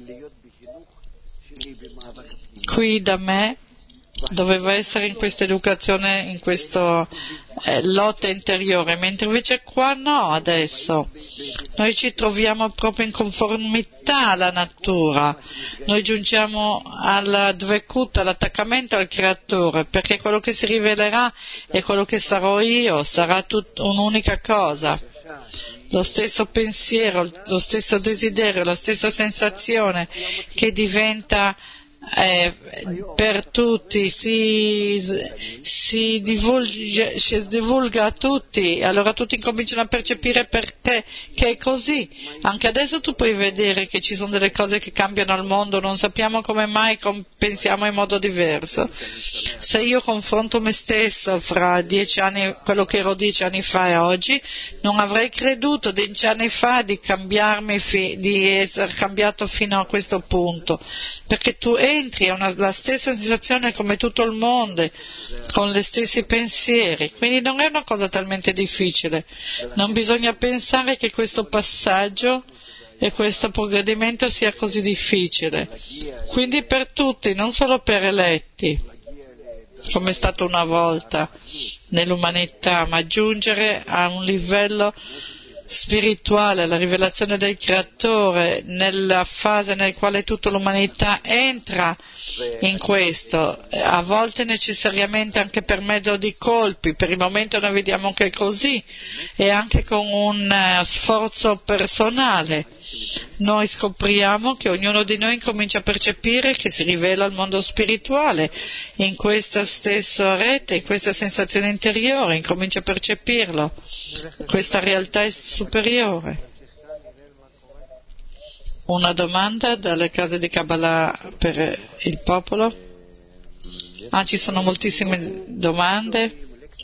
Qui da me doveva essere in questa educazione, in questa eh, lotta interiore, mentre invece qua no. Adesso noi ci troviamo proprio in conformità alla natura, noi giungiamo alla dvekut, all'attaccamento al creatore, perché quello che si rivelerà è quello che sarò io, sarà tut- un'unica cosa, lo stesso pensiero, lo stesso desiderio, la stessa sensazione che diventa Eh, per tutti, si, si, divulga, si divulga a tutti, allora tutti incominciano a percepire per te che è così. Anche adesso tu puoi vedere che ci sono delle cose che cambiano al mondo, non sappiamo come mai pensiamo in modo diverso. Se io confronto me stesso fra dieci anni, quello che ero dieci anni fa e oggi, non avrei creduto dieci anni fa di cambiarmi, di essere cambiato fino a questo punto, perché tu eri entri, è una, la stessa sensazione come tutto il mondo, con gli stessi pensieri, quindi non è una cosa talmente difficile, non bisogna pensare che questo passaggio e questo progredimento sia così difficile, quindi per tutti, non solo per eletti, come è stato una volta nell'umanità, ma giungere a un livello spirituale, la rivelazione del Creatore, nella fase nella quale tutta l'umanità entra in questo, a volte necessariamente anche per mezzo di colpi, per il momento noi vediamo che è così, e anche con un uh, sforzo personale. Noi scopriamo che ognuno di noi comincia a percepire che si rivela il mondo spirituale in questa stessa rete, in questa sensazione interiore, incomincia a percepirlo, questa realtà è superiore. Una domanda dalle case di Kabbalah per il popolo? Ah, ci sono moltissime domande.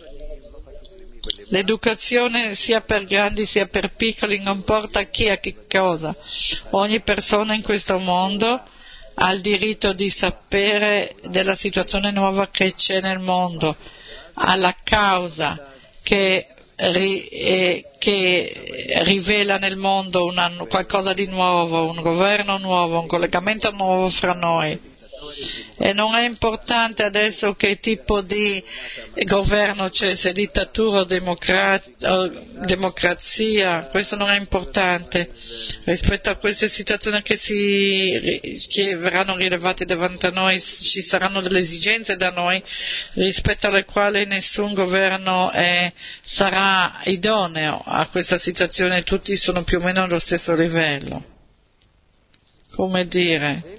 L'educazione sia per grandi sia per piccoli, non importa chi e che cosa, ogni persona in questo mondo ha il diritto di sapere della situazione nuova che c'è nel mondo, ha la causa che, ri, eh, che rivela nel mondo una, qualcosa di nuovo, un governo nuovo, un collegamento nuovo fra noi. E non è importante adesso che tipo di governo c'è, se dittatura o, democra- o democrazia, questo non è importante rispetto a queste situazioni che, si, che verranno rilevate davanti a noi. Ci saranno delle esigenze da noi rispetto alle quali nessun governo è, sarà idoneo a questa situazione, tutti sono più o meno allo stesso livello, come dire,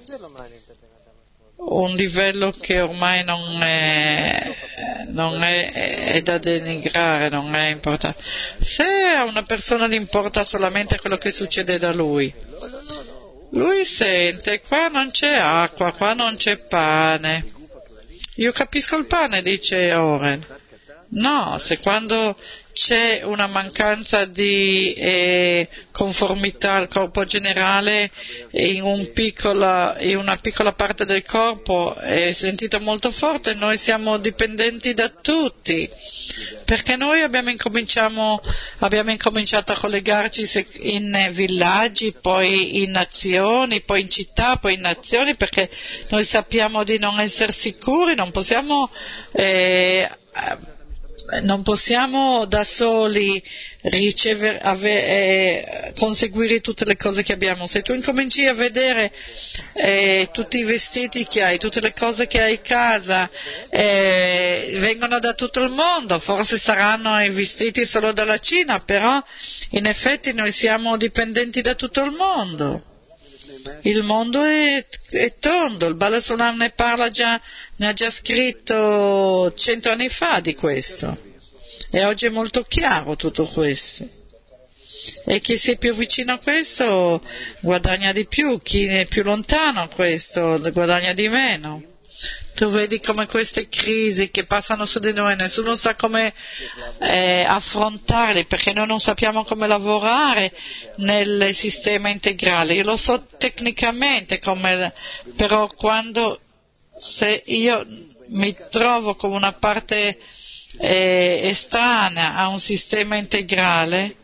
un livello che ormai non è, non è, è da denigrare, non è importante. Se a una persona gli importa solamente quello che succede da lui, lui sente, qua non c'è acqua, qua non c'è pane. Io capisco il pane, dice Oren. No, se quando c'è una mancanza di eh, conformità al corpo generale in, un piccola, in una piccola parte del corpo è sentito molto forte, noi siamo dipendenti da tutti, perché noi abbiamo, abbiamo incominciato a collegarci in villaggi, poi in nazioni, poi in città, poi in nazioni, perché noi sappiamo di non essere sicuri, non possiamo eh, non possiamo da soli ricevere, ave, eh, conseguire tutte le cose che abbiamo. Se tu incominci a vedere eh, tutti i vestiti che hai, tutte le cose che hai in casa, eh, vengono da tutto il mondo, forse saranno i vestiti solo dalla Cina, però in effetti noi siamo dipendenti da tutto il mondo. Il mondo è, è tondo, il Baal Sulam ne parla già, ne ha già scritto cento anni fa di questo, e oggi è molto chiaro tutto questo, e chi si è più vicino a questo guadagna di più, chi è più lontano a questo guadagna di meno. Tu vedi come queste crisi che passano su di noi, nessuno sa come eh, affrontarle, perché noi non sappiamo come lavorare nel sistema integrale. Io lo so tecnicamente, come, però quando se io mi trovo come una parte eh, estranea a un sistema integrale,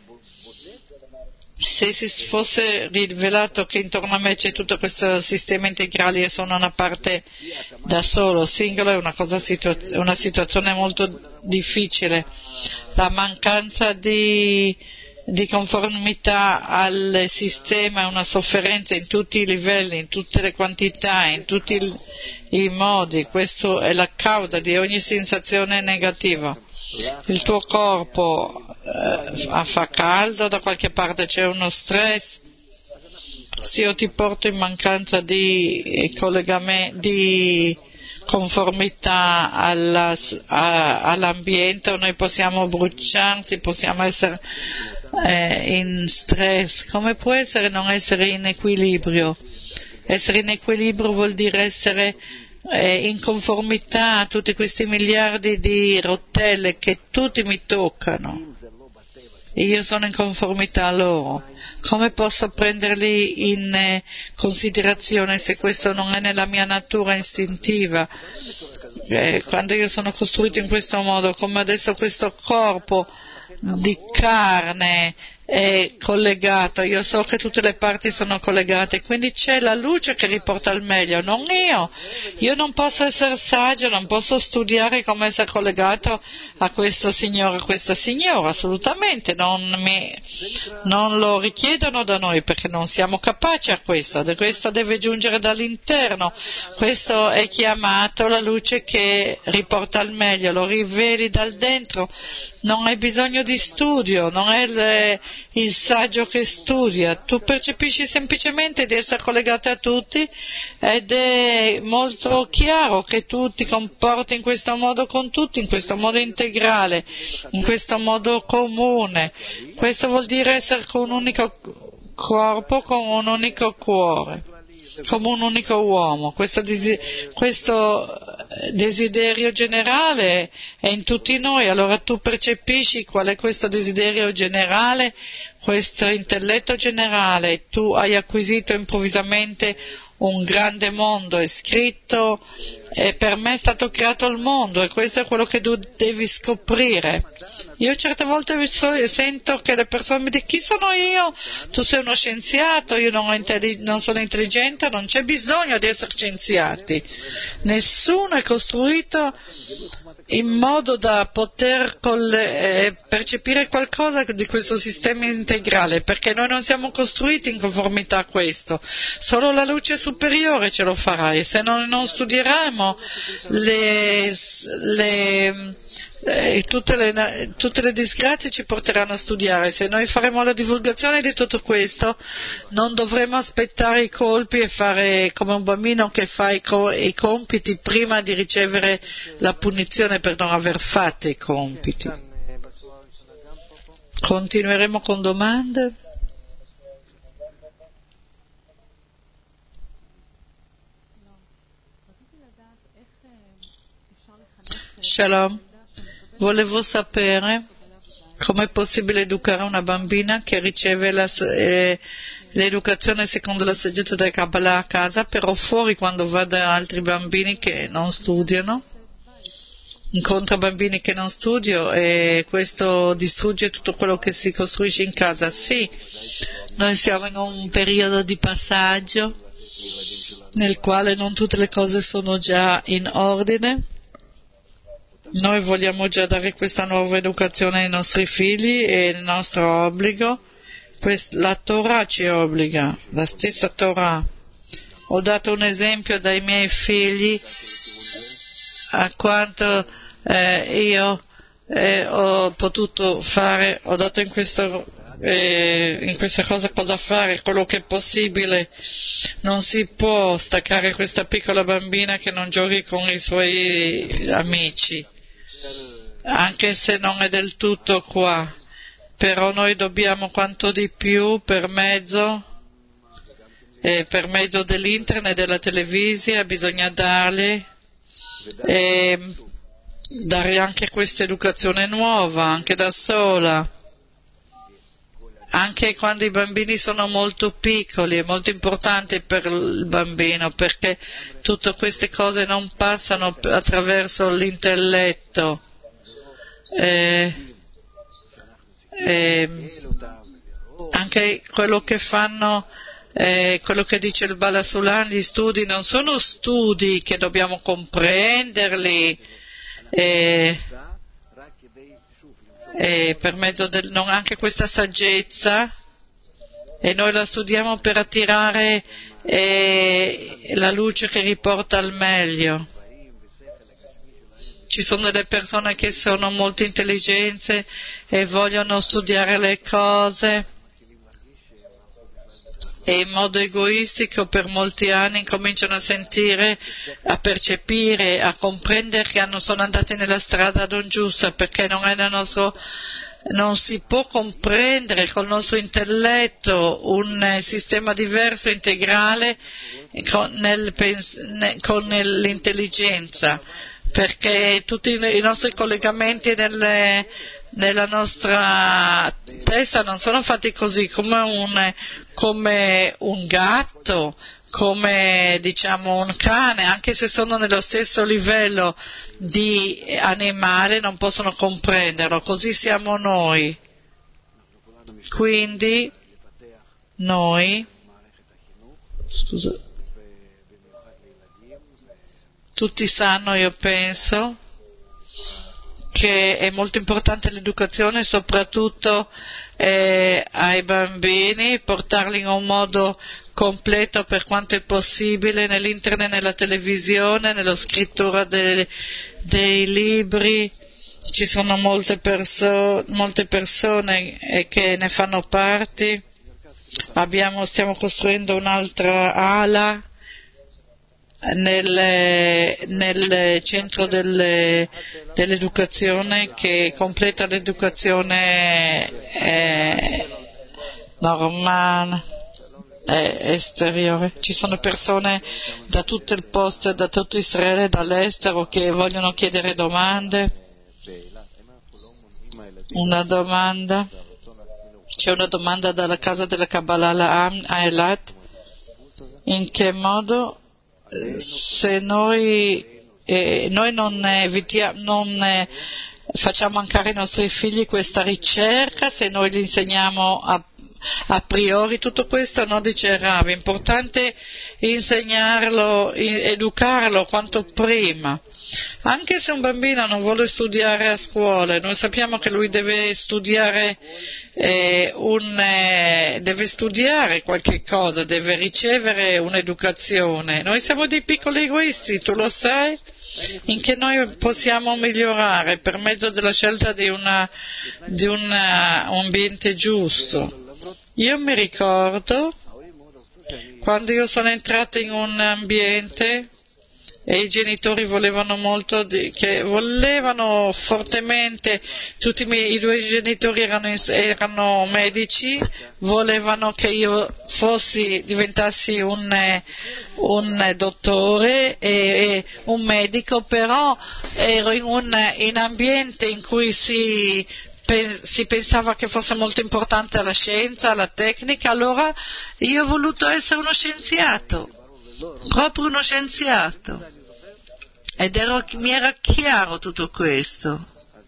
se si fosse rivelato che intorno a me c'è tutto questo sistema integrale e sono una parte da solo, singolo, è una, cosa situa- una situazione molto difficile. La mancanza di, di conformità al sistema è una sofferenza in tutti i livelli, in tutte le quantità, in tutti il, i modi. Questo è la causa di ogni sensazione negativa. Il tuo corpo eh, fa caldo, da qualche parte c'è uno stress, se io ti porto in mancanza di collegamento, di conformità alla, a, all'ambiente, noi possiamo bruciarci, possiamo essere eh, in stress. Come può essere non essere in equilibrio? Essere in equilibrio vuol dire essere eh, in conformità a tutti questi miliardi di rotelle che tutti mi toccano. io sono in conformità a loro. Come posso prenderli in eh, considerazione se questo non è nella mia natura istintiva? Eh, quando io sono costruito in questo modo, come adesso questo corpo di carne è collegato, io so che tutte le parti sono collegate, quindi c'è la luce che riporta al meglio, non io. Io non posso essere saggio, non posso studiare come essere collegato a questo signore, a questa signora, assolutamente, non, mi, non lo richiedono da noi perché non siamo capaci a questo, questo deve giungere dall'interno, questo è chiamato la luce che riporta al meglio, lo riveli dal dentro. Non hai bisogno di studio, non è il, il saggio che studia, tu percepisci semplicemente di essere collegato a tutti ed è molto chiaro che tu ti comporti in questo modo con tutti, in questo modo integrale, in questo modo comune. Questo vuol dire essere con un unico corpo, con un unico cuore, come un unico uomo. Questo, desi- questo desiderio generale è in tutti noi, allora tu percepisci qual è questo desiderio generale, questo intelletto generale, tu hai acquisito improvvisamente un grande mondo, è scritto e per me è stato creato il mondo e questo è quello che tu devi scoprire. Io certe volte sento che le persone mi dicono: chi sono io? Tu sei uno scienziato, io non, intelli- non sono intelligente, non c'è bisogno di essere scienziati. Nessuno è costruito in modo da poter colle- eh, percepire qualcosa di questo sistema integrale, perché noi non siamo costruiti in conformità a questo, solo la luce superiore ce lo farà, e se noi non studieremo le, le, eh, tutte, le, tutte le disgrazie ci porteranno a studiare. Se noi faremo la divulgazione di tutto questo non dovremo aspettare i colpi e fare come un bambino che fa i, co- i compiti prima di ricevere la punizione per non aver fatto i compiti. Continueremo con domande? Shalom, volevo sapere come è possibile educare una bambina che riceve la, eh, l'educazione secondo la saggezza del Kabbalah a casa, però fuori quando va da altri bambini che non studiano, incontra bambini che non studiano e questo distrugge tutto quello che si costruisce in casa. Sì, noi siamo in un periodo di passaggio nel quale non tutte le cose sono già in ordine. Noi vogliamo già dare questa nuova educazione ai nostri figli, è il nostro obbligo. Quest- la Torah ci obbliga, la stessa Torah. Ho dato un esempio dai miei figli a quanto eh, io eh, ho potuto fare, ho dato in, questo, eh, in questa cosa cosa fare, quello che è possibile. Non si può staccare questa piccola bambina che non giochi con i suoi amici, anche se non è del tutto qua, però noi dobbiamo quanto di più per mezzo eh, per mezzo dell'internet e della televisione bisogna dargli e dare anche questa educazione nuova, anche da sola, anche quando i bambini sono molto piccoli. È molto importante per il bambino perché tutte queste cose non passano attraverso l'intelletto. Eh, eh, anche quello che fanno, eh, quello che dice il Bala Sulam, gli studi non sono studi che dobbiamo comprenderli eh, eh, per mezzo del, non anche questa saggezza, e noi la studiamo per attirare eh, la luce che riporta al meglio. Ci sono delle persone che sono molto intelligenti e vogliono studiare le cose e in modo egoistico per molti anni cominciano a sentire, a percepire, a comprendere che hanno, sono andati nella strada non giusta, perché non è nel nostro, non si può comprendere col nostro intelletto un sistema diverso, integrale, con, nel, con l'intelligenza, perché tutti i nostri collegamenti nelle, nella nostra testa non sono fatti così come un, come un gatto, come diciamo un cane, anche se sono nello stesso livello di animale non possono comprenderlo, così siamo noi. Quindi noi, scusa, tutti sanno, io penso, che è molto importante l'educazione, soprattutto eh, ai bambini, portarli in un modo completo per quanto è possibile nell'internet, nella televisione, nella scrittura de, dei libri. Ci sono molte, perso- molte persone eh, che ne fanno parte. Abbiamo, stiamo costruendo un'altra ala nel, nel centro delle, dell'educazione che completa l'educazione eh, normale, eh, esteriore. Ci sono persone da tutto il posto, da tutto Israele, dall'estero, che vogliono chiedere domande. Una domanda, c'è una domanda dalla casa della Kabbalah a Eilat: in che modo se noi, eh, noi non, evitiamo, non eh, facciamo mancare ai nostri figli questa ricerca, se noi gli insegniamo a, a priori tutto questo, no, dice Rav, è importante insegnarlo, educarlo quanto prima. Anche se un bambino non vuole studiare a scuola, noi sappiamo che lui deve studiare eh, un, eh, deve studiare qualche cosa, deve ricevere un'educazione. Noi siamo dei piccoli egoisti, tu lo sai, in che noi possiamo migliorare per mezzo della scelta di, una, di una, un ambiente giusto. Io mi ricordo quando io sono entrata in un ambiente e i genitori volevano molto, di, che volevano fortemente, tutti i, miei, i due genitori erano, erano medici, volevano che io fossi, diventassi un, un dottore e, e un medico, però ero in un in ambiente in cui si, si pensava che fosse molto importante la scienza, la tecnica, allora io ho voluto essere uno scienziato, proprio uno scienziato, ed ero, mi era chiaro tutto questo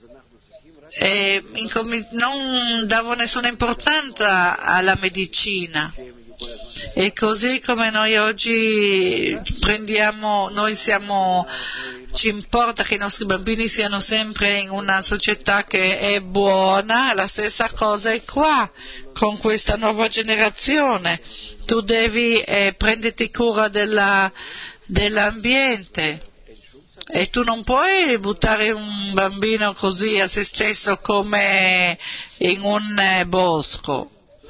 e non davo nessuna importanza alla medicina. E così come noi oggi prendiamo, noi siamo, ci importa che i nostri bambini siano sempre in una società che è buona, la stessa cosa è qua con questa nuova generazione. Tu devi eh, prenderti cura della, dell'ambiente e tu non puoi buttare un bambino così a se stesso come in un eh, bosco.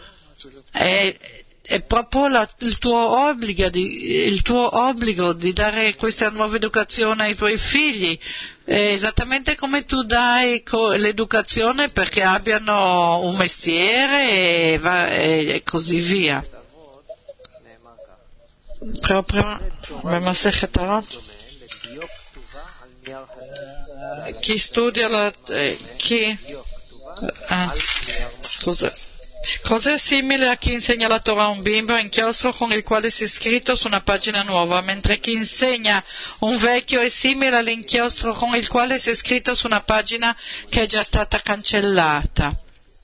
È, è proprio la, il, tuo obbligo di, il tuo obbligo di dare questa nuova educazione ai tuoi figli, eh, esattamente come tu dai co- l'educazione perché abbiano un mestiere e, va, e, e così via. Proprio Masechet Avot. Chi studia la eh, chi ah, scusa Cos'è simile a chi insegna la Torah a un bimbo? È un inchiostro con il quale si è scritto su una pagina nuova, mentre chi insegna un vecchio è simile all'inchiostro con il quale si è scritto su una pagina che è già stata cancellata.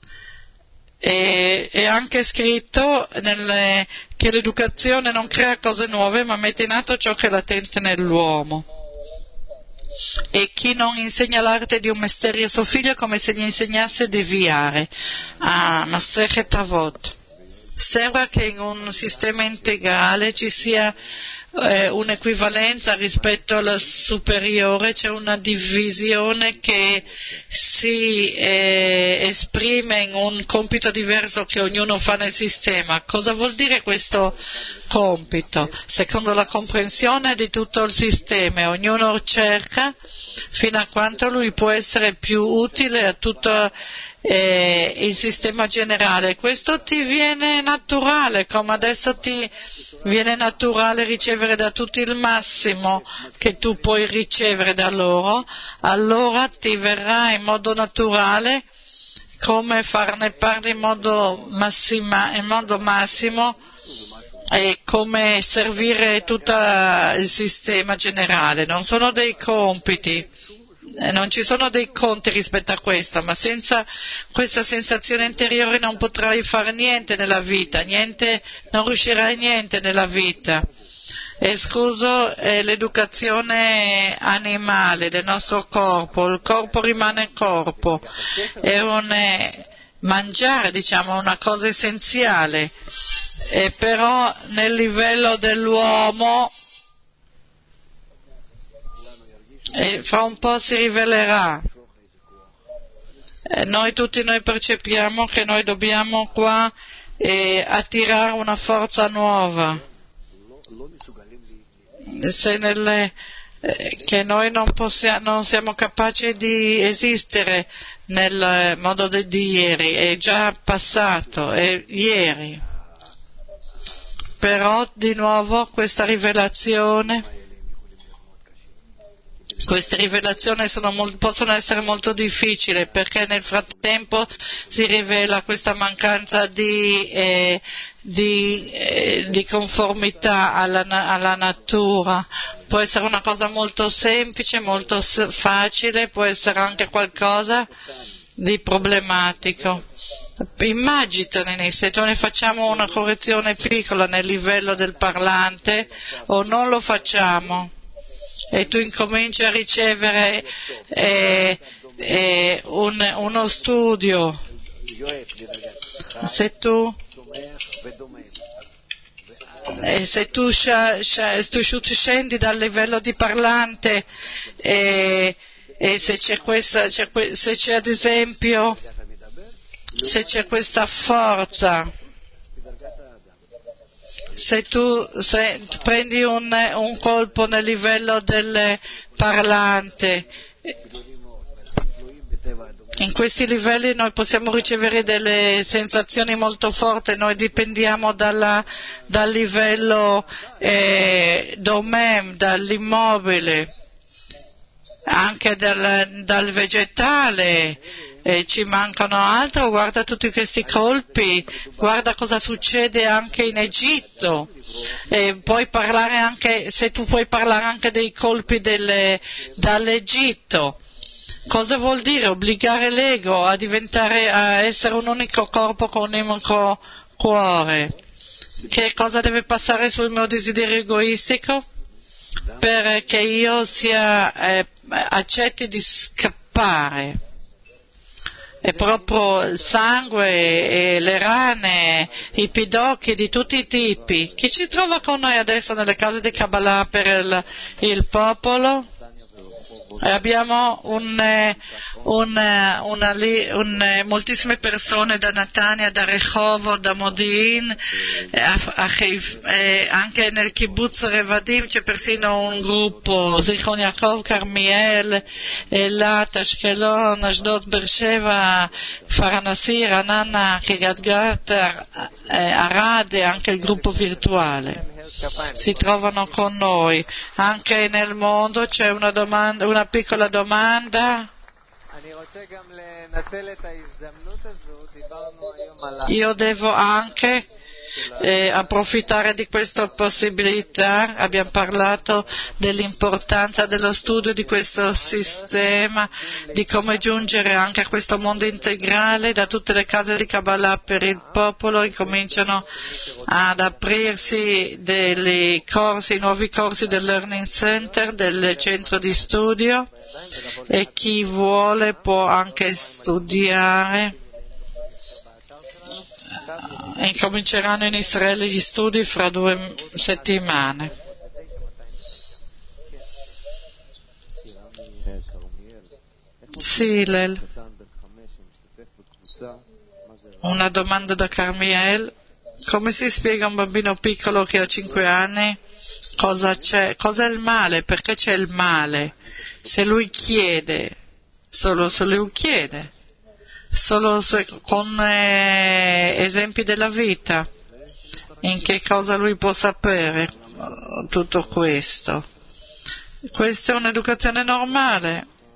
E è anche scritto nelle, che l'educazione non crea cose nuove, ma mette in atto ciò che è latente nell'uomo. E chi non insegna l'arte di un mestiere a suo figlio è come se gli insegnasse a deviare. Ah, Masechet Avot. Sembra che in un sistema integrale ci sia eh, un'equivalenza rispetto al superiore, c'è una divisione che si eh, esprime in un compito diverso che ognuno fa nel sistema. Cosa vuol dire questo compito? Secondo la comprensione di tutto il sistema, ognuno cerca fino a quanto lui può essere più utile a tutto eh, il sistema generale. Questo ti viene naturale, come adesso ti viene naturale ricevere da tutti il massimo che tu puoi ricevere da loro, allora ti verrà in modo naturale come farne parte in modo, massima, in modo massimo e come servire tutto il sistema generale. Non sono dei compiti, non ci sono dei conti rispetto a questo, ma senza questa sensazione interiore non potrai fare niente nella vita, niente, non riuscirai niente nella vita. Escluso è l'educazione animale del nostro corpo, il corpo rimane corpo, è un eh, mangiare, diciamo, una cosa essenziale, e però nel livello dell'uomo e fra un po' si rivelerà. E noi tutti noi percepiamo che noi dobbiamo qua eh, attirare una forza nuova. Se nelle, eh, che noi non, possiamo, non siamo capaci di esistere nel modo di, di ieri, è già passato, è ieri. Però di nuovo questa rivelazione, queste rivelazioni sono molto, possono essere molto difficili, perché nel frattempo si rivela questa mancanza di, eh, di, eh, di conformità alla, alla natura. Può essere una cosa molto semplice, molto facile, può essere anche qualcosa di problematico. Immaginati se noi facciamo una correzione piccola nel livello del parlante o non lo facciamo, e tu incominci a ricevere eh, eh, un, uno studio, se tu eh, se tu, scia, scia, tu scendi dal livello di parlante eh, e se c'è questa, c'è, se c'è ad esempio se c'è questa forza, se tu se prendi un, un colpo nel livello del parlante, in questi livelli noi possiamo ricevere delle sensazioni molto forti, noi dipendiamo dalla, dal livello eh, domem, dall'immobile, anche dal, dal vegetale. E ci mancano altro, guarda tutti questi colpi, guarda cosa succede anche in Egitto, e puoi parlare anche, se tu puoi parlare anche dei colpi delle, dall'Egitto. Cosa vuol dire obbligare l'ego a diventare, a essere un unico corpo con un unico cuore? Che cosa deve passare sul mio desiderio egoistico? Perché io sia, eh, accetti di scappare. È proprio il sangue e le rane, i pidocchi di tutti i tipi. Chi ci trova con noi adesso nelle case di Kabbalah per il, il popolo? E abbiamo un, un, una, un, moltissime persone da Natania, da Rehovot, da Modi'in, eh, anche nel kibbutz Revadim c'è persino un gruppo, Zichron Yaakov, Carmiel, Elat, Ashkelon, Ashdod, Beersheva, Faranasi, Ranana, Kiryat Gat, Arad e anche il gruppo virtuale si trovano con noi. Anche nel mondo c'è una domanda, una piccola domanda. Io devo anche eh, approfittare di questa possibilità. Abbiamo parlato dell'importanza dello studio di questo sistema, di come giungere anche a questo mondo integrale. Da tutte le case di Kabbalah per il popolo incominciano ad aprirsi dei corsi, nuovi corsi del Learning Center, del centro di studio, e chi vuole può anche studiare. Incominceranno in Israele gli studi fra due settimane. Sì, Lel. Una domanda da Carmiel. Come si spiega a un bambino piccolo che ha cinque anni cosa c'è, cosa è il male? Perché c'è il male? Se lui chiede, solo se lui chiede. Solo se, con eh, esempi della vita, in che cosa lui può sapere tutto questo. Questa è un'educazione normale,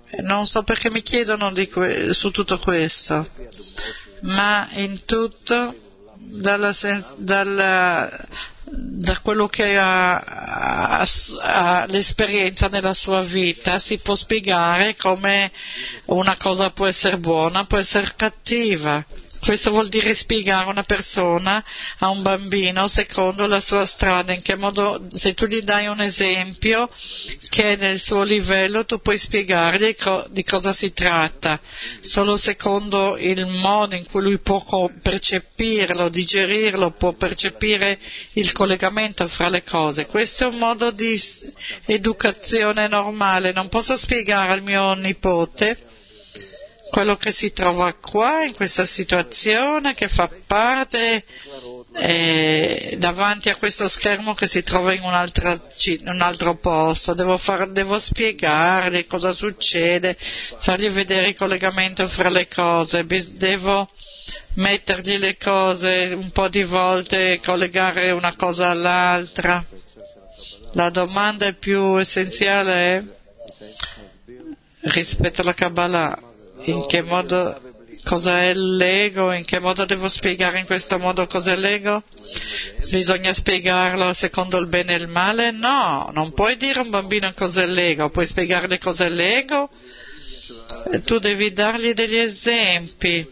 non so perché mi chiedono di que- su tutto questo, ma in tutto, dalla sen- dalla, da quello che ha, ha, ha l'esperienza nella sua vita, si può spiegare come una cosa può essere buona, può essere cattiva. Questo vuol dire spiegare una persona a un bambino secondo la sua strada, in che modo, se tu gli dai un esempio che è nel suo livello, tu puoi spiegargli co- di cosa si tratta, solo secondo il modo in cui lui può percepirlo, digerirlo, può percepire il collegamento fra le cose. Questo è un modo di educazione normale. Non posso spiegare al mio nipote quello che si trova qua in questa situazione, che fa parte eh, davanti a questo schermo che si trova in, un'altra, in un altro posto. Devo, far, devo spiegargli cosa succede, fargli vedere il collegamento fra le cose, devo mettergli le cose un po' di volte, collegare una cosa all'altra. La domanda più essenziale è, rispetto alla Kabbalah, in che modo, cosa è l'ego, in che modo devo spiegare in questo modo cos'è l'ego? Bisogna spiegarlo secondo il bene e il male? No, non puoi dire a un bambino cos'è l'ego, puoi spiegargli cos'è l'ego? Tu devi dargli degli esempi.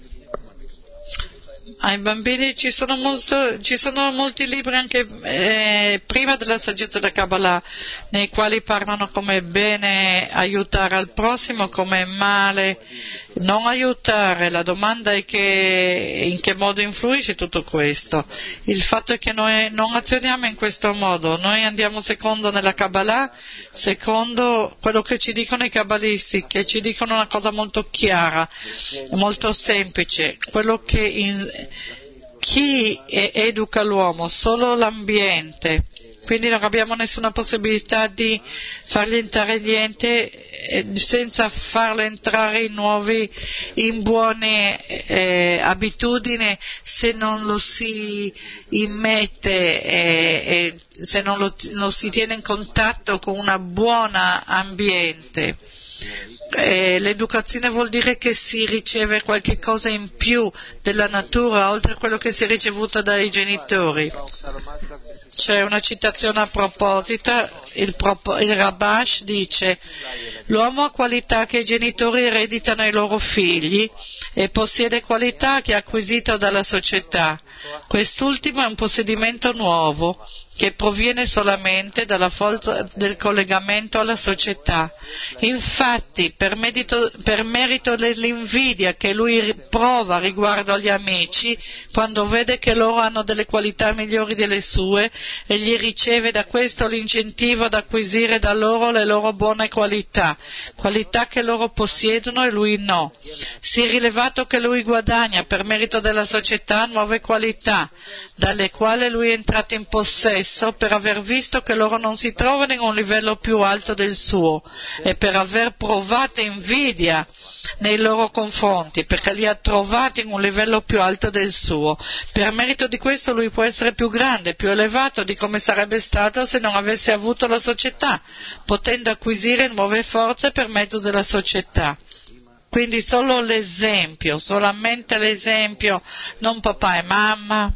Ai bambini ci sono, molto, ci sono molti libri anche eh, prima della saggezza della Kabbalah, nei quali parlano come bene aiutare al prossimo, come male non aiutare. La domanda è che in che modo influisce tutto questo. Il fatto è che noi non azioniamo in questo modo, noi andiamo secondo nella Kabbalah, secondo quello che ci dicono i kabbalisti, che ci dicono una cosa molto chiara, molto semplice, quello che in, chi educa l'uomo? Solo l'ambiente. Quindi non abbiamo nessuna possibilità di fargli entrare niente eh, senza farlo entrare in nuovi, in buone eh, abitudini, se non lo si immette, eh, eh, se non lo, lo si tiene in contatto con un buon ambiente. Eh, l'educazione vuol dire che si riceve qualche cosa in più della natura, oltre a quello che si è ricevuto dai genitori. C'è una citazione a proposito, il, Pro, il Rabash dice: l'uomo ha qualità che i genitori ereditano ai loro figli e possiede qualità che ha acquisito dalla società. Quest'ultimo è un possedimento nuovo che proviene solamente dalla forza del collegamento alla società. Infatti, per merito, per merito dell'invidia che lui prova riguardo agli amici, quando vede che loro hanno delle qualità migliori delle sue, egli riceve da questo l'incentivo ad acquisire da loro le loro buone qualità, qualità che loro possiedono e lui no. Si è rilevato che lui guadagna per merito della società nuove qualità, dalle quali lui è entrato in possesso per aver visto che loro non si trovano in un livello più alto del suo e per aver provato invidia nei loro confronti, perché li ha trovati in un livello più alto del suo. Per merito di questo lui può essere più grande, più elevato di come sarebbe stato se non avesse avuto la società, potendo acquisire nuove forze per mezzo della società. Quindi solo l'esempio, solamente l'esempio, non papà e mamma,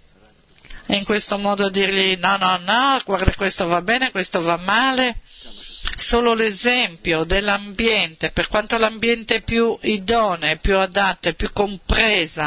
e in questo modo dirgli no, no, no, guarda, questo va bene, questo va male. Solo l'esempio dell'ambiente, per quanto l'ambiente è più idoneo, più adatto, più compresa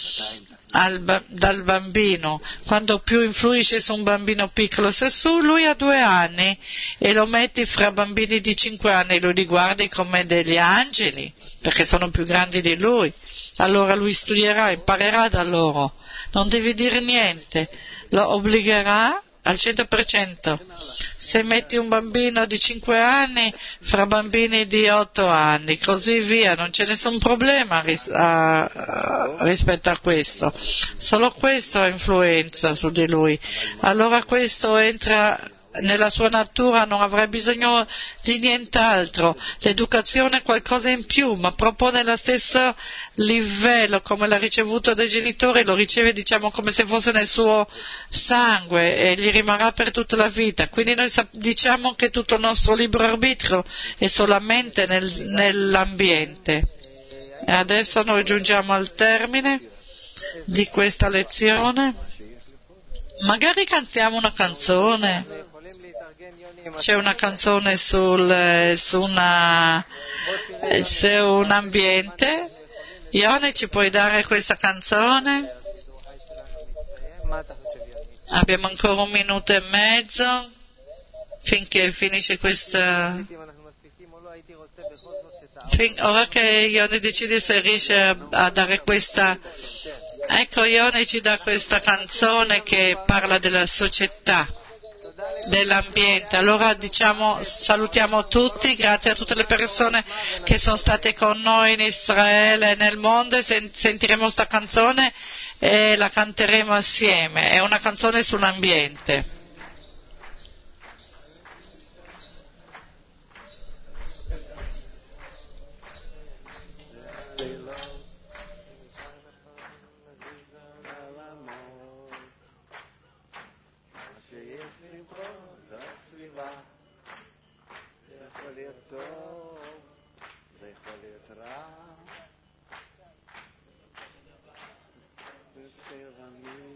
al, dal bambino, quando più influisce su un bambino piccolo. Se su lui ha due anni e lo metti fra bambini di cinque anni, lui li guardi come degli angeli, perché sono più grandi di lui, allora lui studierà, imparerà da loro, non devi dire niente, lo obbligherà al cento per cento. Se metti un bambino di cinque anni fra bambini di otto anni, così via, non c'è nessun problema ris- a, a, rispetto a questo, solo questo ha influenza su di lui. Allora questo entra nella sua natura non avrebbe bisogno di nient'altro. L'educazione è qualcosa in più, ma propone lo stesso livello, come l'ha ricevuto dai genitori, lo riceve diciamo come se fosse nel suo sangue e gli rimarrà per tutta la vita. Quindi noi diciamo che tutto il nostro libero arbitrio è solamente nel, nell'ambiente. E adesso noi giungiamo al termine di questa lezione. Magari cantiamo una canzone. C'è una canzone sul, su, una, su un ambiente. Ione, ci puoi dare questa canzone? Abbiamo ancora un minuto e mezzo finché finisce questa. Fin, ora che Ione decide se riesce a, a dare questa. Ecco, Ione ci dà questa canzone che parla della società, dell'ambiente. Allora diciamo, salutiamo tutti, grazie a tutte le persone che sono state con noi in Israele e nel mondo, e sentiremo questa canzone e la canteremo assieme. È una canzone sull'ambiente. זה יכול להיות רע, בסדר אני